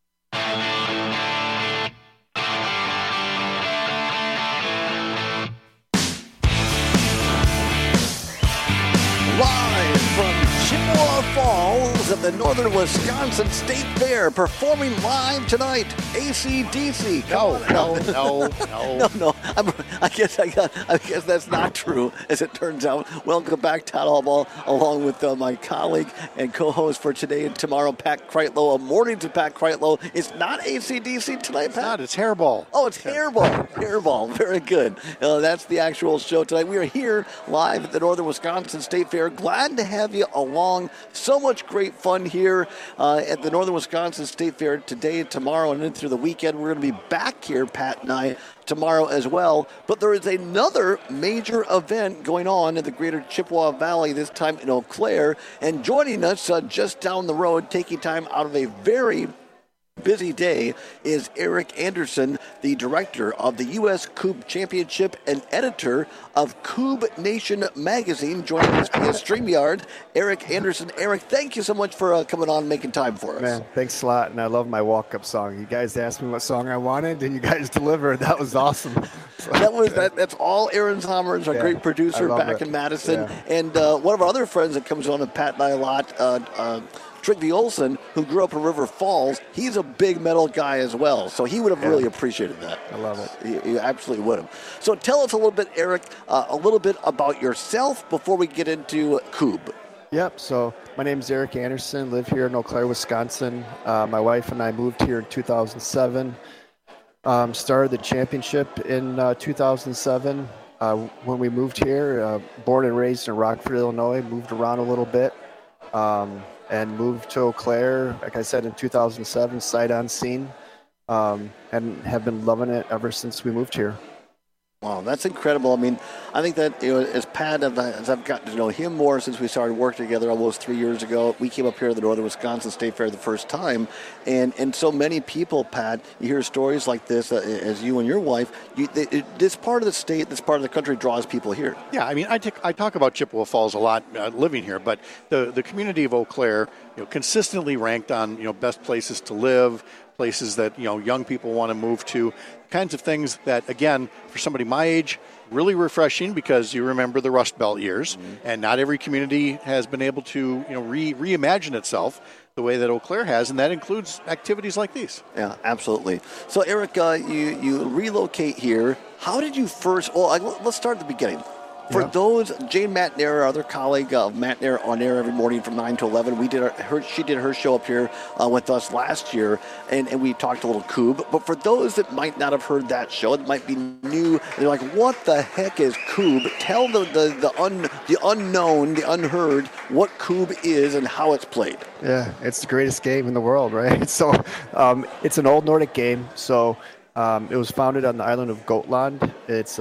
Falls at the Northern Wisconsin State Fair, performing live tonight. AC/DC. No. I guess that's not true, as it turns out. Welcome back, Todd Albaugh, along with my colleague and co-host for today and tomorrow, Pat Kreitlow. A morning to Pat Kreitlow. It's not AC/DC tonight, Pat. It's not. It's Hairball. Oh, it's Hairball. Hairball. Very good. That's the actual show tonight. We are here live at the Northern Wisconsin State Fair. Glad to have you along. So much great fun here at the Northern Wisconsin State Fair today, tomorrow, and then through the weekend. We're going to be back here, Pat and I, tomorrow as well. But there is another major event going on in the greater Chippewa Valley, this time in Eau Claire. And joining us just down the road, taking time out of a very busy day, is Eric Anderson, the director of the U.S. Coob Championship and editor of Coob Nation magazine, joining us via StreamYard. Eric Anderson. Eric, thank you so much for coming on and making time for us. Man, thanks a lot, and I love my walk-up song. You guys asked me what song I wanted, and you guys delivered. That was awesome. That's all Aaron Sommers, our great producer back in Madison, and one of our other friends that comes on with Pat and I a lot, Trygve Olsen, who grew up in River Falls. He's a big metal guy as well, so he would have really appreciated that. I love it. He absolutely would have. So tell us a little bit, Eric, a little bit about yourself before we get into Coob. Yep, so my name is Eric Anderson, live here in Eau Claire, Wisconsin. My wife and I moved here in 2007. Started the championship in 2007. When we moved here, born and raised in Rockford, Illinois, moved around a little bit. And moved to Eau Claire, like I said, in 2007, sight unseen, and have been loving it ever since we moved here. Wow, that's incredible. I mean, I think that, as Pat, as I've gotten to know him more since we started working together almost 3 years ago, we came up here to the Northern Wisconsin State Fair the first time, and so many people, Pat, you hear stories like this, as you and your wife, this part of the state, this part of the country draws people here. Yeah, I mean, I talk about Chippewa Falls a lot living here, but the community of Eau Claire, consistently ranked on, best places to live, places that, young people want to move to, kinds of things that, again, for somebody my age, really refreshing because you remember the Rust Belt years, and not every community has been able to, reimagine itself the way that Eau Claire has, and that includes activities like these. Yeah, absolutely. So, Eric, you relocate here. How did you first? Well, let's start at the beginning. For those, Jane Matnair, our other colleague of Matnair on air every morning from 9 to 11, she did her show up here with us last year, and we talked a little Coob. But for those that might not have heard that show, it might be new, they're like, what the heck is Coob? Tell the unknown, the unheard, what Coob is and how it's played. Yeah, it's the greatest game in the world, right? So it's an old Nordic game, so... it was founded on the island of Gotland. It's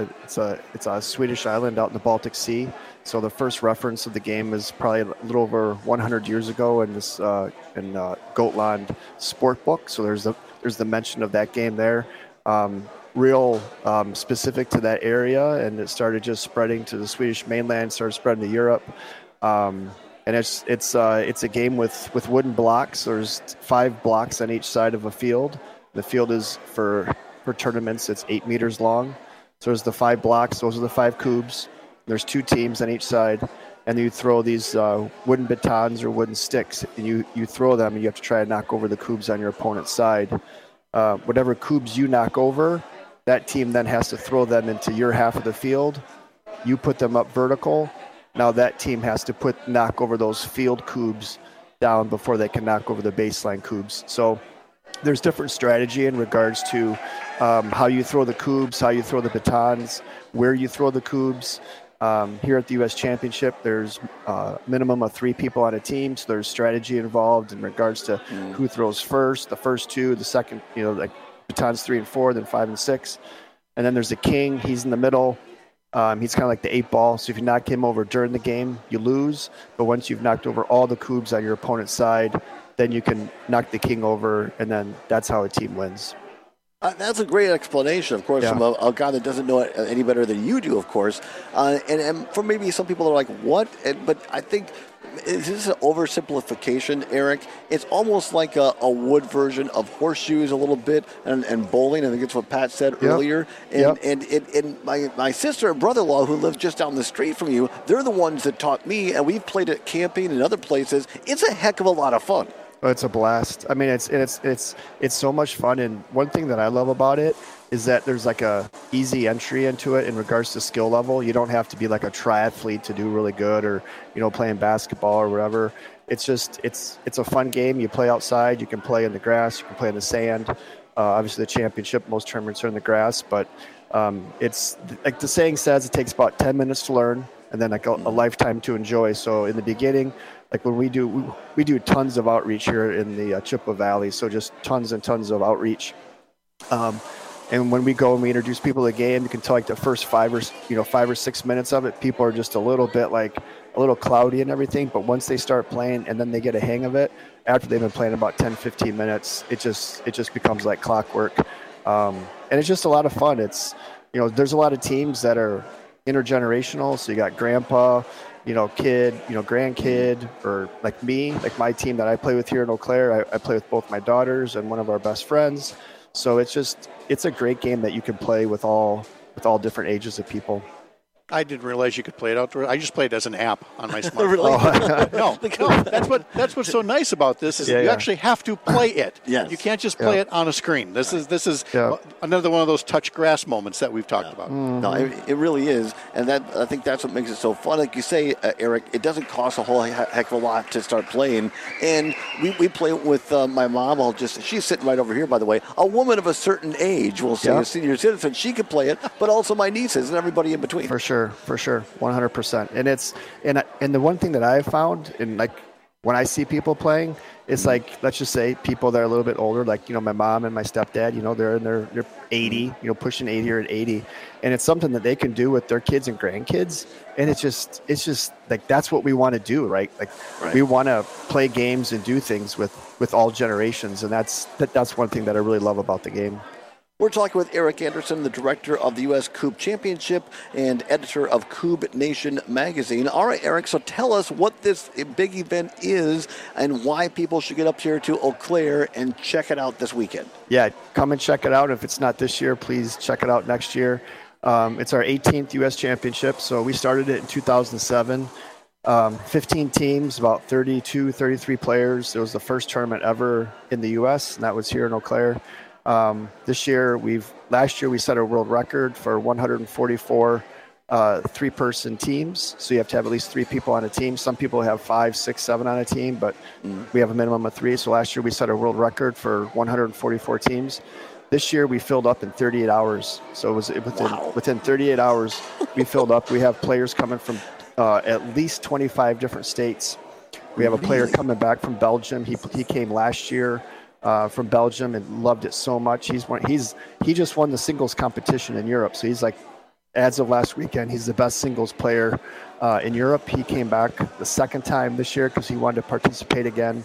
a Swedish island out in the Baltic Sea. So the first reference of the game is probably a little over 100 years ago in this Gotland sport book. So there's the mention of that game there. Real specific to that area, and it started just spreading to the Swedish mainland, started spreading to Europe. And it's a game with wooden blocks. There's 5 blocks on each side of a field. The field is for tournaments. It's 8 meters long. So there's the 5 blocks. Those are the 5 cubes. There's 2 teams on each side, and you throw these wooden batons or wooden sticks, and you throw them, and you have to try to knock over the cubes on your opponent's side. Whatever cubes you knock over, that team then has to throw them into your half of the field. You put them up vertical. Now that team has to knock over those field cubes down before they can knock over the baseline cubes. So there's different strategy in regards to how you throw the cubes, how you throw the batons, where you throw the cubes. Here at the U.S. Championship, there's a minimum of 3 people on a team, so there's strategy involved in regards to who throws first, the first 2, the second, like batons 3 and 4, then 5 and 6. And then there's the king. He's in the middle. He's kind of like the 8 ball. So if you knock him over during the game, you lose. But once you've knocked over all the cubes on your opponent's side, then you can knock the king over, and then that's how a team wins. That's a great explanation, of course, from a guy that doesn't know it any better than you do, of course. And for maybe some people that are like, what? But I think, is this an oversimplification, Eric? It's almost like a wood version of horseshoes a little bit and bowling. I think it's what Pat said earlier. And my sister and brother-in-law, who live just down the street from you, they're the ones that taught me, and we've played it camping and other places. It's a heck of a lot of fun. Oh, it's a blast. I mean, it's so much fun. And one thing that I love about it is that there's like a easy entry into it in regards to skill level. You don't have to be like a triathlete to do really good, or playing basketball or whatever. It's just it's a fun game. You play outside. You can play in the grass. You can play in the sand. Obviously, the championship, most tournaments are in the grass, but it's like the saying says, it takes about 10 minutes to learn and then like a lifetime to enjoy. So in the beginning, like when we do tons of outreach here in the Chippewa Valley, so just tons and tons of outreach. And when we go and we introduce people to the game, you can tell like the first 5 or 6 minutes of it, people are just a little cloudy and everything. But once they start playing and then they get a hang of it, after they've been playing about 10, 15 minutes, it just becomes like clockwork. And it's just a lot of fun. It's, there's a lot of teams that are intergenerational. So you got grandpa, kid, grandkid, or like me, like my team that I play with here in Eau Claire. I play with both my daughters and one of our best friends. So it's a great game that you can play with all different ages of people. I didn't realize you could play it outdoors. I just played it as an app on my smartphone. Really? No. That's what's so nice about this is you actually have to play it. Yes. You can't just play it on a screen. This is another one of those touch grass moments that we've talked about. Mm-hmm. No, it really is, and I think that's what makes it so fun. Like you say, Eric, it doesn't cost a whole heck of a lot to start playing, and we play with my mom. She's sitting right over here, by the way. A woman of a certain age, we'll say, a senior citizen, she could play it, but also my nieces and everybody in between. For sure, 100%. And the one thing that I've found, and like when I see people playing, it's like, let's just say people that are a little bit older, like my mom and my stepdad, they're in they're 80, pushing 80 or 80, and it's something that they can do with their kids and grandkids, and it's just like that's what we want to do, right? Like we want to play games and do things with all generations, and that's one thing that I really love about the game. We're talking with Eric Anderson, the director of the U.S. Coupe Championship and editor of Coupe Nation magazine. All right, Eric, so tell us what this big event is and why people should get up here to Eau Claire and check it out this weekend. Yeah, come and check it out. If it's not this year, please check it out next year. It's our 18th U.S. Championship, so we started it in 2007. 15 teams, about 32, 33 players. It was the first tournament ever in the U.S., and that was here in Eau Claire. Last year we set a world record for 144 3-person teams. So you have to have at least 3 people on a team. Some people have 5, 6, 7 on a team, but we have a minimum of 3. So last year we set a world record for 144 teams. This year we filled up in 38 hours. So it was within 38 hours we filled up. We have players coming from at least 25 different states. We have a player coming back from Belgium. He came last year. From Belgium and loved it so much. He just won the singles competition in Europe. So he's like, as of last weekend, he's the best singles player in Europe. He came back the second time this year because he wanted to participate again.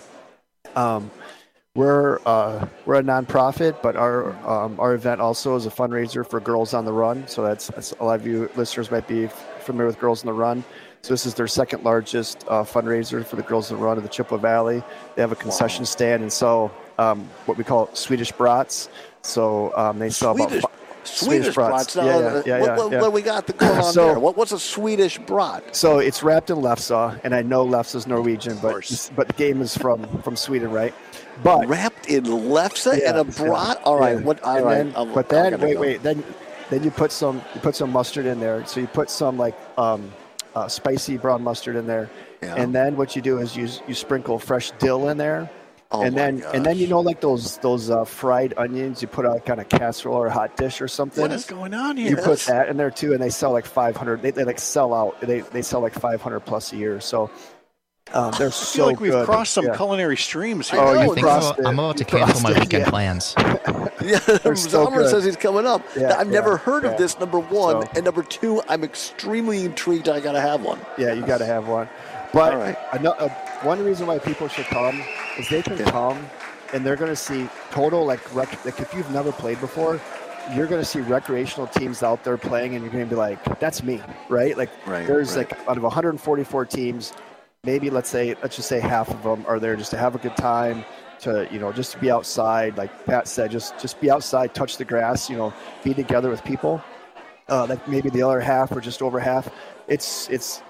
We're a nonprofit, but our event also is a fundraiser for Girls on the Run. So that's a lot of you listeners might be familiar with Girls on the Run. So this is their second largest fundraiser for the Girls That Run of the Chippewa Valley. They have a concession stand and sell what we call Swedish brats. So they sell Swedish brats. What do we got going on there? What's a Swedish brat? So it's wrapped in lefse, and I know lefse's Norwegian, but the game is from Sweden, right? But wrapped in lefse and a brat. All right. Then you put some mustard in there. So you put some like spicy brown mustard in there, and then what you do is you sprinkle fresh dill in there. And then like those fried onions you put on kind of casserole or a hot dish or something. What is going on here? You put that in there too, and they sell like 500. They like sell out. They sell like 500 plus a year. So they're so feel like good. We've crossed some culinary streams here. You think so? I'm about to cancel my weekend plans. Zomer says he's coming up. I've never heard of this, number one. And number two, I'm extremely intrigued. I got to have one. Yeah, you got to have one. But one reason why people should come is they can come and they're going to see total, like if you've never played before, you're going to see recreational teams out there playing and you're going to be like, that's me, right? Like there's like out of 144 teams, maybe let's just say half of them are there just to have a good time, to, just to be outside. Like Pat said, just be outside, touch the grass, be together with people. Like maybe the other half or just over half. It's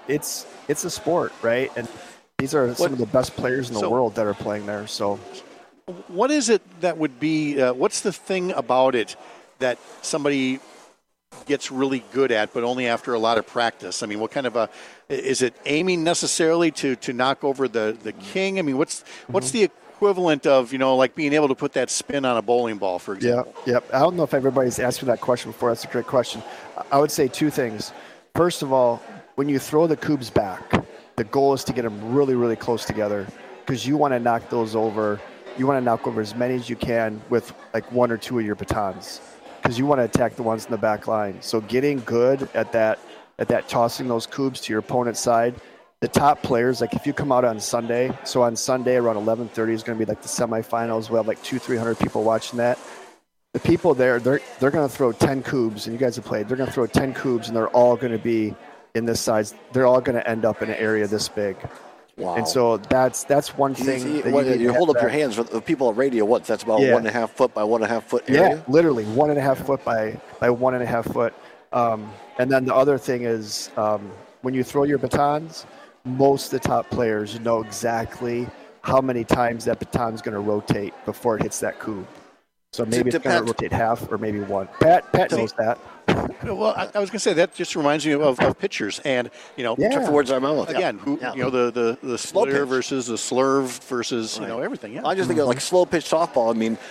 a sport, right? And these are some of the best players in the world that are playing there. So, what is it that would be? What's the thing about it that somebody gets really good at, but only after a lot of practice? I mean, what kind of is it aiming necessarily to knock over the king? I mean, what's the equivalent of like being able to put that spin on a bowling ball, for example? Yeah. I don't know if everybody's asked me that question before. That's a great question. I would say two things. First of all, when you throw the cubes back, the goal is to get them really, really close together because you want to knock those over. You want to knock over as many as you can with like one or two of your batons because you want to attack the ones in the back line. So getting good at that tossing those cubes to your opponent's side. The top players, like if you come out on Sunday, so on Sunday around 11:30 is going to be like the semifinals. We'll have like 200-300 people watching that. The people there, they're going to throw 10 cubes, and you guys have played. They're going to throw 10 cubes, and they're all going to be in this size. They're all going to end up in an area this big. Wow. And so that's one thing. You hold up your hands for the people on radio. That's about 1.5 foot by 1.5 foot area? Yeah, literally 1.5 foot by 1.5 foot. And then the other thing is when you throw your batons, most of the top players know exactly how many times that baton's going to rotate before it hits that cube. So maybe it's going to rotate half or maybe one. Pat knows that. Well, I was going to say that just reminds me of pitchers, and towards our mouth again. The splitter versus the slurve versus everything. Yeah, I just think of like slow pitch softball. I mean,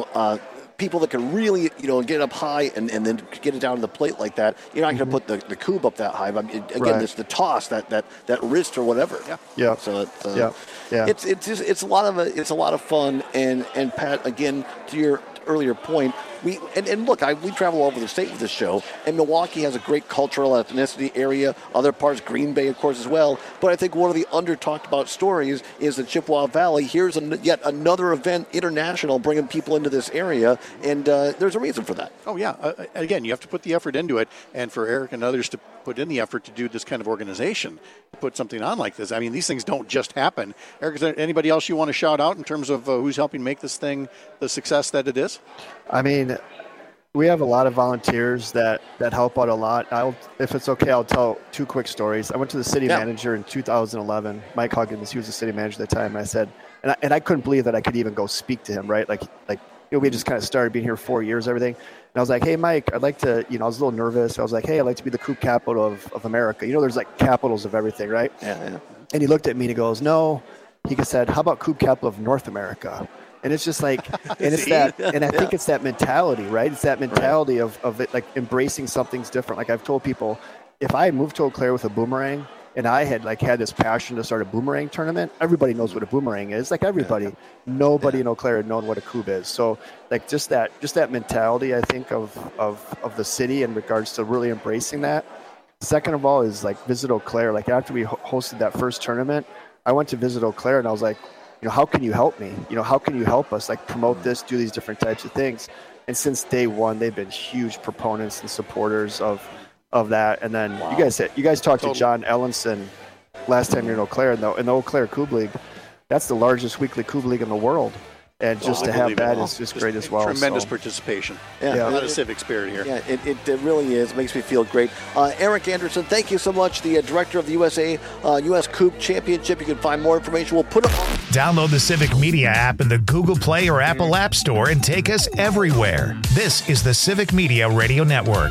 people that can really get up high and then get it down to the plate like that. You're not going to put the cube up that high. But again, it's the toss, that wrist or whatever. Yeah. So it's a lot of fun. And Pat, again, to your earlier point, we travel all over the state with this show, and Milwaukee has a great cultural ethnicity area. Other parts, Green Bay, of course, as well. But I think one of the under-talked about stories is the Chippewa Valley. Here's yet another event, international, bringing people into this area, and there's a reason for that. Oh, yeah. Again, you have to put the effort into it, and for Eric and others to put in the effort to do this kind of organization, to put something on like this. I mean, these things don't just happen. Eric, is there anybody else you want to shout out in terms of who's helping make this thing the success that it is? I mean, we have a lot of volunteers that help out a lot. If it's okay, I'll tell two quick stories. I went to the city manager in 2011, Mike Huggins. He was the city manager at the time. And I said, and I couldn't believe that I could even go speak to him, right? Like we just kind of started being here 4 years, everything. And I was like, hey, Mike, I'd like to, I was a little nervous. I was like, hey, I'd like to be the coup capital of America. There's like capitals of everything, right? Yeah. And he looked at me and he goes, no. He said, how about coup capital of North America? And it's just like, and it's that, and I think it's that mentality, right? It's that mentality of it, like embracing something's different. Like I've told people, if I moved to Eau Claire with a boomerang and I had had this passion to start a boomerang tournament, everybody knows what a boomerang is. Like everybody, nobody in Eau Claire had known what a cube is. So like just that mentality, I think of the city in regards to really embracing that. Second of all is like visit Eau Claire. Like after we hosted that first tournament, I went to visit Eau Claire and I was like, how can you help me? How can you help us like promote this, do these different types of things? And since day one, they've been huge proponents and supporters of of that. And then you guys talked to John Ellenson last time you're in Eau Claire, in the Eau Claire Coupe League. That's the largest weekly Coupe League in the world. And just to have that is just great as well. Tremendous participation. Yeah. A lot of civic spirit here. Yeah, it really is. It makes me feel great. Eric Anderson, thank you so much, the director of the US Coupe Championship. You can find more information. We'll put it on. Download the Civic Media app in the Google Play or Apple App Store and take us everywhere. This is the Civic Media Radio Network.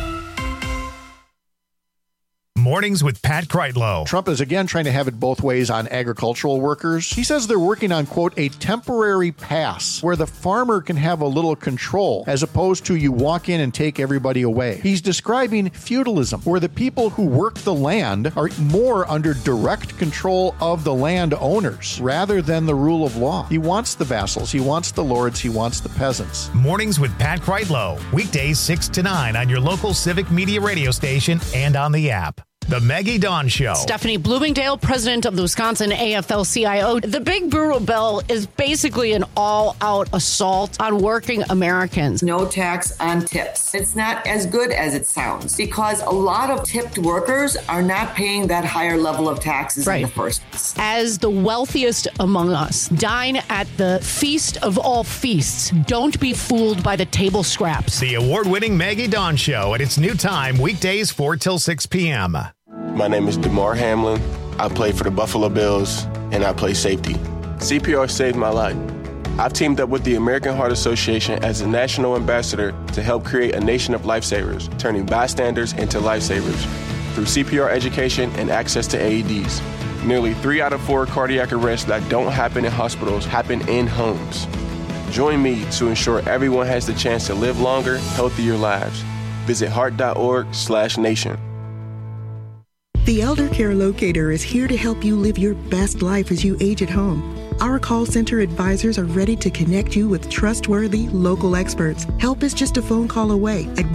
Mornings with Pat Kreitlow. Trump is again trying to have it both ways on agricultural workers. He says they're working on, quote, a temporary pass where the farmer can have a little control as opposed to you walk in and take everybody away. He's describing feudalism, where the people who work the land are more under direct control of the landowners rather than the rule of law. He wants the vassals, he wants the lords, he wants the peasants. Mornings with Pat Kreitlow. Weekdays 6 to 9 on your local Civic Media radio station and on the app. The Maggie Dawn Show. Stephanie Bloomingdale, president of the Wisconsin AFL-CIO. The Big Brutal Bill is basically an all-out assault on working Americans. No tax on tips. It's not as good as it sounds because a lot of tipped workers are not paying that higher level of taxes in the first place. As the wealthiest among us, dine at the feast of all feasts. Don't be fooled by the table scraps. The award-winning Maggie Dawn Show at its new time, weekdays 4 till 6 p.m. My name is DeMar Hamlin. I play for the Buffalo Bills, and I play safety. CPR saved my life. I've teamed up with the American Heart Association as a national ambassador to help create a nation of lifesavers, turning bystanders into lifesavers through CPR education and access to AEDs. Nearly 3 out of 4 cardiac arrests that don't happen in hospitals happen in homes. Join me to ensure everyone has the chance to live longer, healthier lives. Visit heart.org/nation. The Elder Care Locator is here to help you live your best life as you age at home. Our call center advisors are ready to connect you with trustworthy local experts. Help is just a phone call away at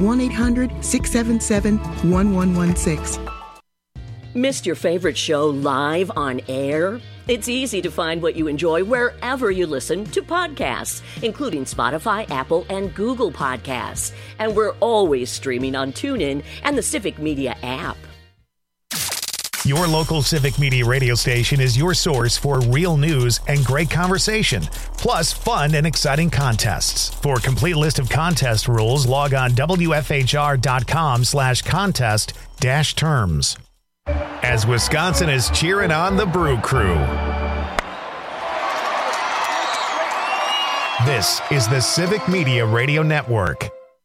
1-800-677-1116. Missed your favorite show live on air? It's easy to find what you enjoy wherever you listen to podcasts, including Spotify, Apple, and Google Podcasts. And we're always streaming on TuneIn and the Civic Media app. Your local Civic Media radio station is your source for real news and great conversation, plus fun and exciting contests. For a complete list of contest rules, log on WFHR.com/contest-terms. As Wisconsin is cheering on the Brew Crew. This is the Civic Media Radio Network.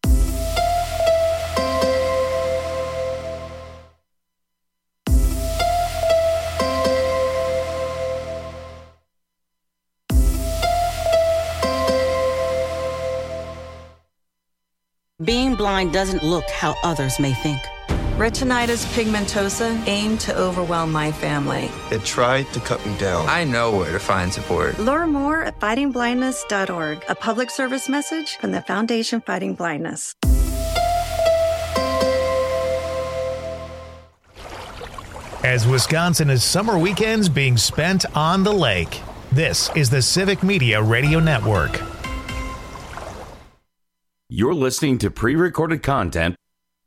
Being blind doesn't look how others may think. Retinitis pigmentosa aimed to overwhelm my family. It tried to cut me down. I know where to find support. Learn more at fightingblindness.org, a public service message from the Foundation Fighting Blindness. As Wisconsin is summer weekends being spent on the lake, this is the Civic Media Radio Network. You're listening to pre-recorded content.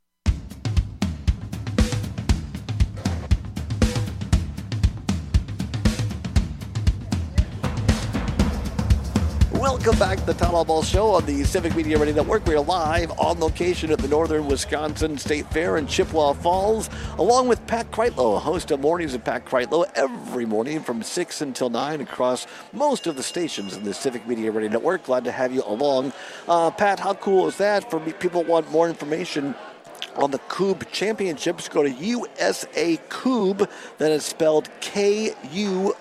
Welcome back to the Town Hall Ball Show on the Civic Media Radio Network. We're live on location at the Northern Wisconsin State Fair in Chippewa Falls, along with Pat Kreitlow, host of Mornings with Pat Kreitlow, every morning from 6 until 9 across most of the stations in the Civic Media Radio Network. Glad to have you along. Pat, how cool is that? For people who want more information on the Coupe Championships, go to USA Coupe, that is spelled KUBB.org.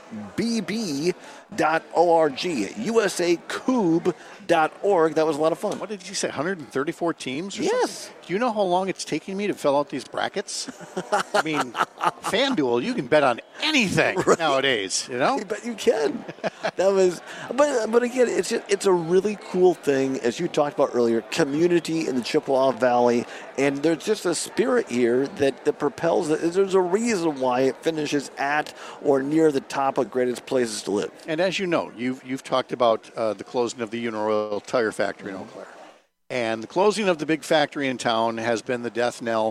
USACoupe.org. That was a lot of fun. What did you say, 134 teams or yes. something? Do you know how long it's taking me to fill out these brackets? I mean, FanDuel, you can bet on anything nowadays, you know? I bet you can. That was, but again, it's a really cool thing, as you talked about earlier, community in the Chippewa Valley, and there's just a spirit here that propels it. There's a reason why it finishes at or near the top of greatest places to live. And as you know, you've talked about the closing of the Uniroyal Tire Factory in Eau Claire. And the closing of the big factory in town has been the death knell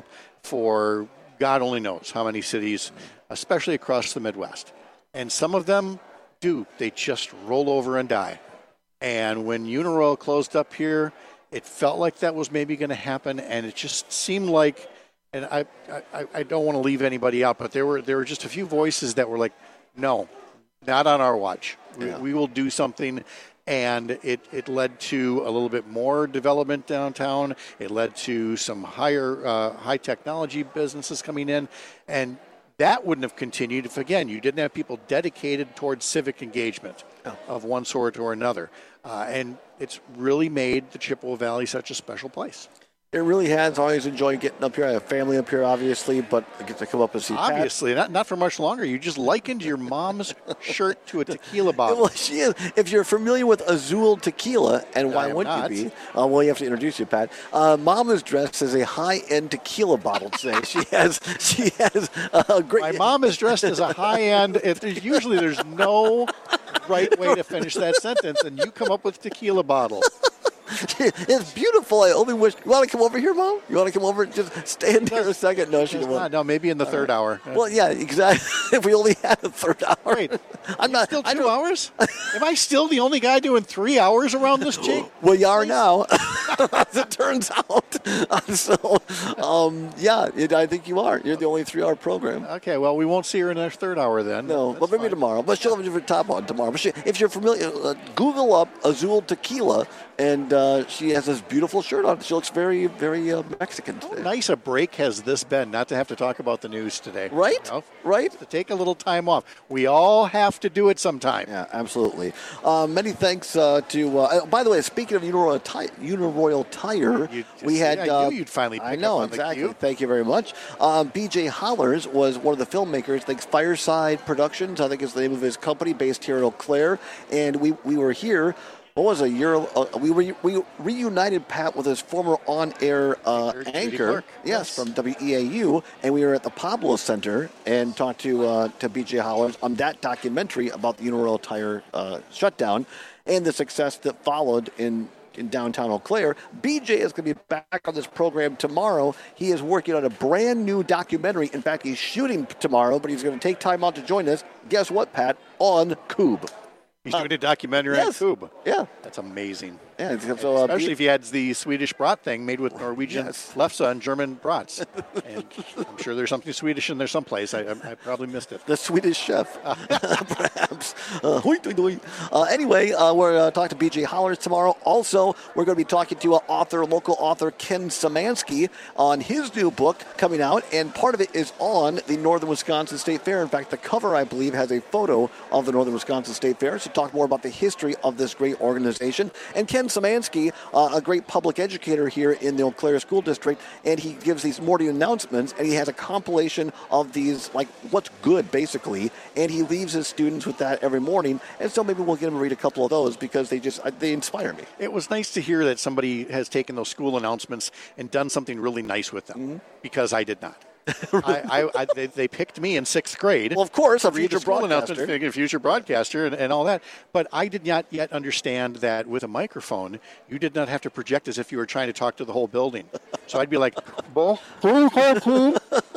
for God only knows how many cities, especially across the Midwest. And some of them they just roll over and die. And when Uniroyal closed up here, it felt like that was maybe going to happen, and it just seemed like, and I don't want to leave anybody out, but there were just a few voices that were like, no, not on our watch. Yeah. We will do something. And it led to a little bit more development downtown. It led to some high technology businesses coming in. And that wouldn't have continued if, again, you didn't have people dedicated towards civic engagement of one sort or another. And it's really made the Chippewa Valley such a special place. It really has. I always enjoy getting up here. I have family up here, obviously, but I get to come up and see Pat. Obviously, not for much longer. You just likened your mom's shirt to a tequila bottle. Well, she is. If you're familiar with Azul Tequila, and why wouldn't you be? Well, you have to introduce you, Pat. Mom is dressed as a high-end tequila bottle today. She has a great. My mom is dressed as a high-end. Usually, there's no right way to finish that sentence, and you come up with tequila bottle. It's beautiful. I only wish. You want to come over here, Mom? You want to come over and just stand there a second? No, she doesn't want. No, maybe in the third hour. Well, yeah, exactly. If we only had a third hour. Wait, I'm not. Still 2 hours? Am I still the only guy doing 3 hours around this chick? Well, you are now, as it turns out. I think you are. You're the only 3 hour program. Okay, well, we won't see her in our third hour then. No, but maybe tomorrow. But she'll have a different top on tomorrow. But if you're familiar, Google up Azul Tequila, and she has this beautiful shirt on. She looks very, very Mexican today. How nice a break has this been, not to have to talk about the news today. Right? You know? Right? To take a little time off. We all have to do it sometime. Yeah, absolutely. Many thanks to, by the way, speaking of Uniroyal Tire, we had... I knew you'd finally pick up on exactly. the cue. Thank you very much. BJ Hollers was one of the filmmakers. Thanks, Fireside Productions, I think is the name of his company, based here in Eau Claire. And we were here... What was a year? We reunited Pat with his former on-air anchor, yes, from WEAU, and we were at the Pablo Center and talked to B.J. Hollers on that documentary about the Uniroyal Tire shutdown and the success that followed in downtown Eau Claire. BJ is going to be back on this program tomorrow. He is working on a brand new documentary. In fact, he's shooting tomorrow, but he's going to take time out to join us. Guess what, Pat? On Coob. He's doing a documentary on Coob. Yeah. That's amazing. Yeah, so, especially if he had the Swedish brat thing made with Norwegian lefse and German brats. And I'm sure there's something Swedish in there someplace. I probably missed it. The Swedish chef, perhaps. Anyway, we're talking to B.J. Hollers tomorrow. Also, we're going to be talking to local author Ken Szymanski on his new book coming out, and part of it is on the Northern Wisconsin State Fair. In fact, the cover, I believe, has a photo of the Northern Wisconsin State Fair. So talk more about the history of this great organization. And Ken Szymanski, a great public educator here in the Eau Claire School District, and he gives these morning announcements, and he has a compilation of these, like, what's good, basically, and he leaves his students with that every morning. And so maybe we'll get him to read a couple of those because they inspire me. It was nice to hear that somebody has taken those school announcements and done something really nice with them, because I did not. They picked me in 6th grade. Well, of course, a future broadcaster. A future broadcaster and all that. But I did not yet understand that with a microphone, you did not have to project as if you were trying to talk to the whole building. So I'd be like, "Ball 314,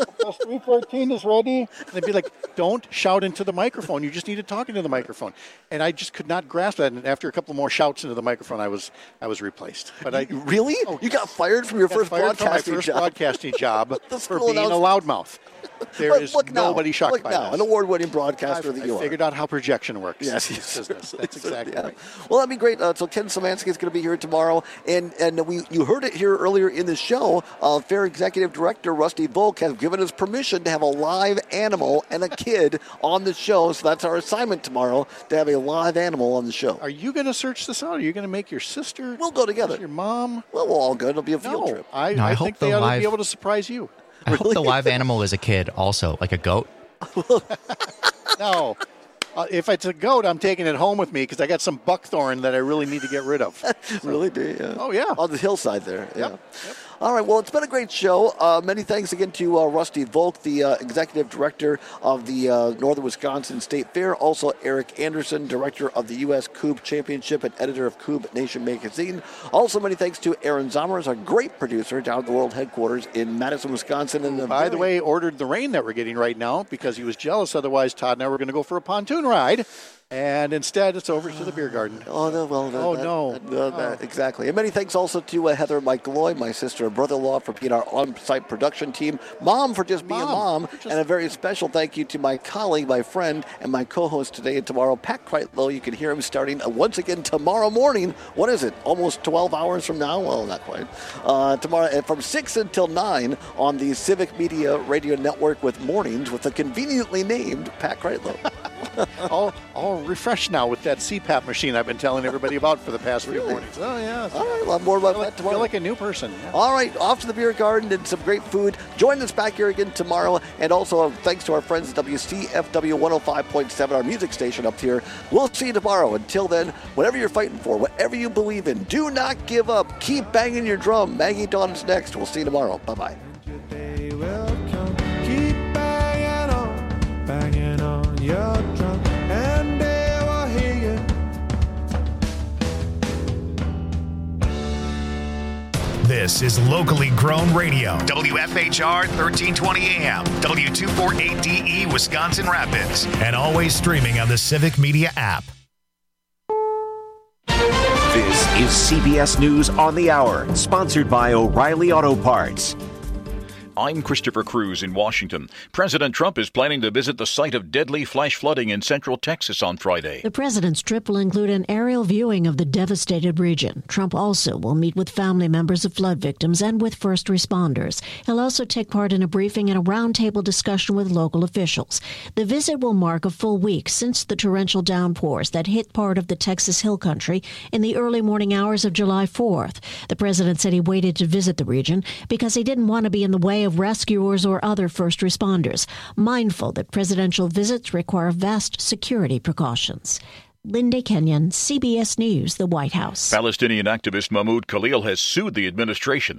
314 is ready." And they'd be like, "Don't shout into the microphone. You just need to talk into the microphone." And I just could not grasp that. And after a couple more shouts into the microphone, I was replaced. But really? You got fired from your first broadcasting job for being a loudmouth. There is nobody shocked by that. An award-winning broadcaster that you are. I figured out how projection works. Yes, business. That's exactly right. Well, that'd be great. So Ken Szymanski is going to be here tomorrow, and you heard it here earlier in the show. Fair Executive Director Rusty Volk has given us permission to have a live animal and a kid on the show. So that's our assignment tomorrow, to have a live animal on the show. Are you going to search this out? Are you going to make your sister? We'll go together. Your mom? Well, we'll all go. It'll be a field trip. I think they ought to be able to surprise you. I hope the live animal is a kid also, like a goat. No. If it's a goat, I'm taking it home with me because I got some buckthorn that I really need to get rid of. Really do, yeah. Oh, yeah. On the hillside there, yeah. Yep. All right, well, it's been a great show. Many thanks again to Rusty Volk, the executive director of the Northern Wisconsin State Fair. Also, Eric Anderson, director of the U.S. Coob Championship and editor of Coob Nation magazine. Also, many thanks to Aaron Zommers, our great producer down at the world headquarters in Madison, Wisconsin. And by the way, ordered the rain that we're getting right now because he was jealous. Otherwise, Todd and I were going to go for a pontoon ride. And instead, it's over to the beer garden. Exactly. And many thanks also to Heather and Mike Loy, my sister and brother-in-law, for being our on-site production team. Mom for just being mom. And a very special thank you to my colleague, my friend, and my co-host today and tomorrow, Pat Kreitlow. You can hear him starting once again tomorrow morning. What is it? Almost 12 hours from now? Well, not quite. Tomorrow from 6 until 9 on the Civic Media Radio Network with mornings with the conveniently named Pat Kreitlow. all refreshed now with that CPAP machine I've been telling everybody about for the past few mornings. Oh, yeah. All right, well, more about that tomorrow. I feel like a new person. Yeah. All right, off to the beer garden and some great food. Join us back here again tomorrow. And also, thanks to our friends at WCFW 105.7, our music station up here. We'll see you tomorrow. Until then, whatever you're fighting for, whatever you believe in, do not give up. Keep banging your drum. Maggie Dawn's next. We'll see you tomorrow. Bye-bye. Keep banging on your drum. And they will hear you. This is locally grown radio. WFHR 1320 AM, W248DE Wisconsin Rapids, and always streaming on the Civic Media app. This is CBS News on the Hour, sponsored by O'Reilly Auto Parts. I'm Christopher Cruz in Washington. President Trump is planning to visit the site of deadly flash flooding in central Texas on Friday. The president's trip will include an aerial viewing of the devastated region. Trump also will meet with family members of flood victims and with first responders. He'll also take part in a briefing and a roundtable discussion with local officials. The visit will mark a full week since the torrential downpours that hit part of the Texas Hill Country in the early morning hours of July 4th. The president said he waited to visit the region because he didn't want to be in the way of rescuers or other first responders, mindful that presidential visits require vast security precautions. Linda Kenyon, CBS News, the White House. Palestinian activist Mahmoud Khalil has sued the administration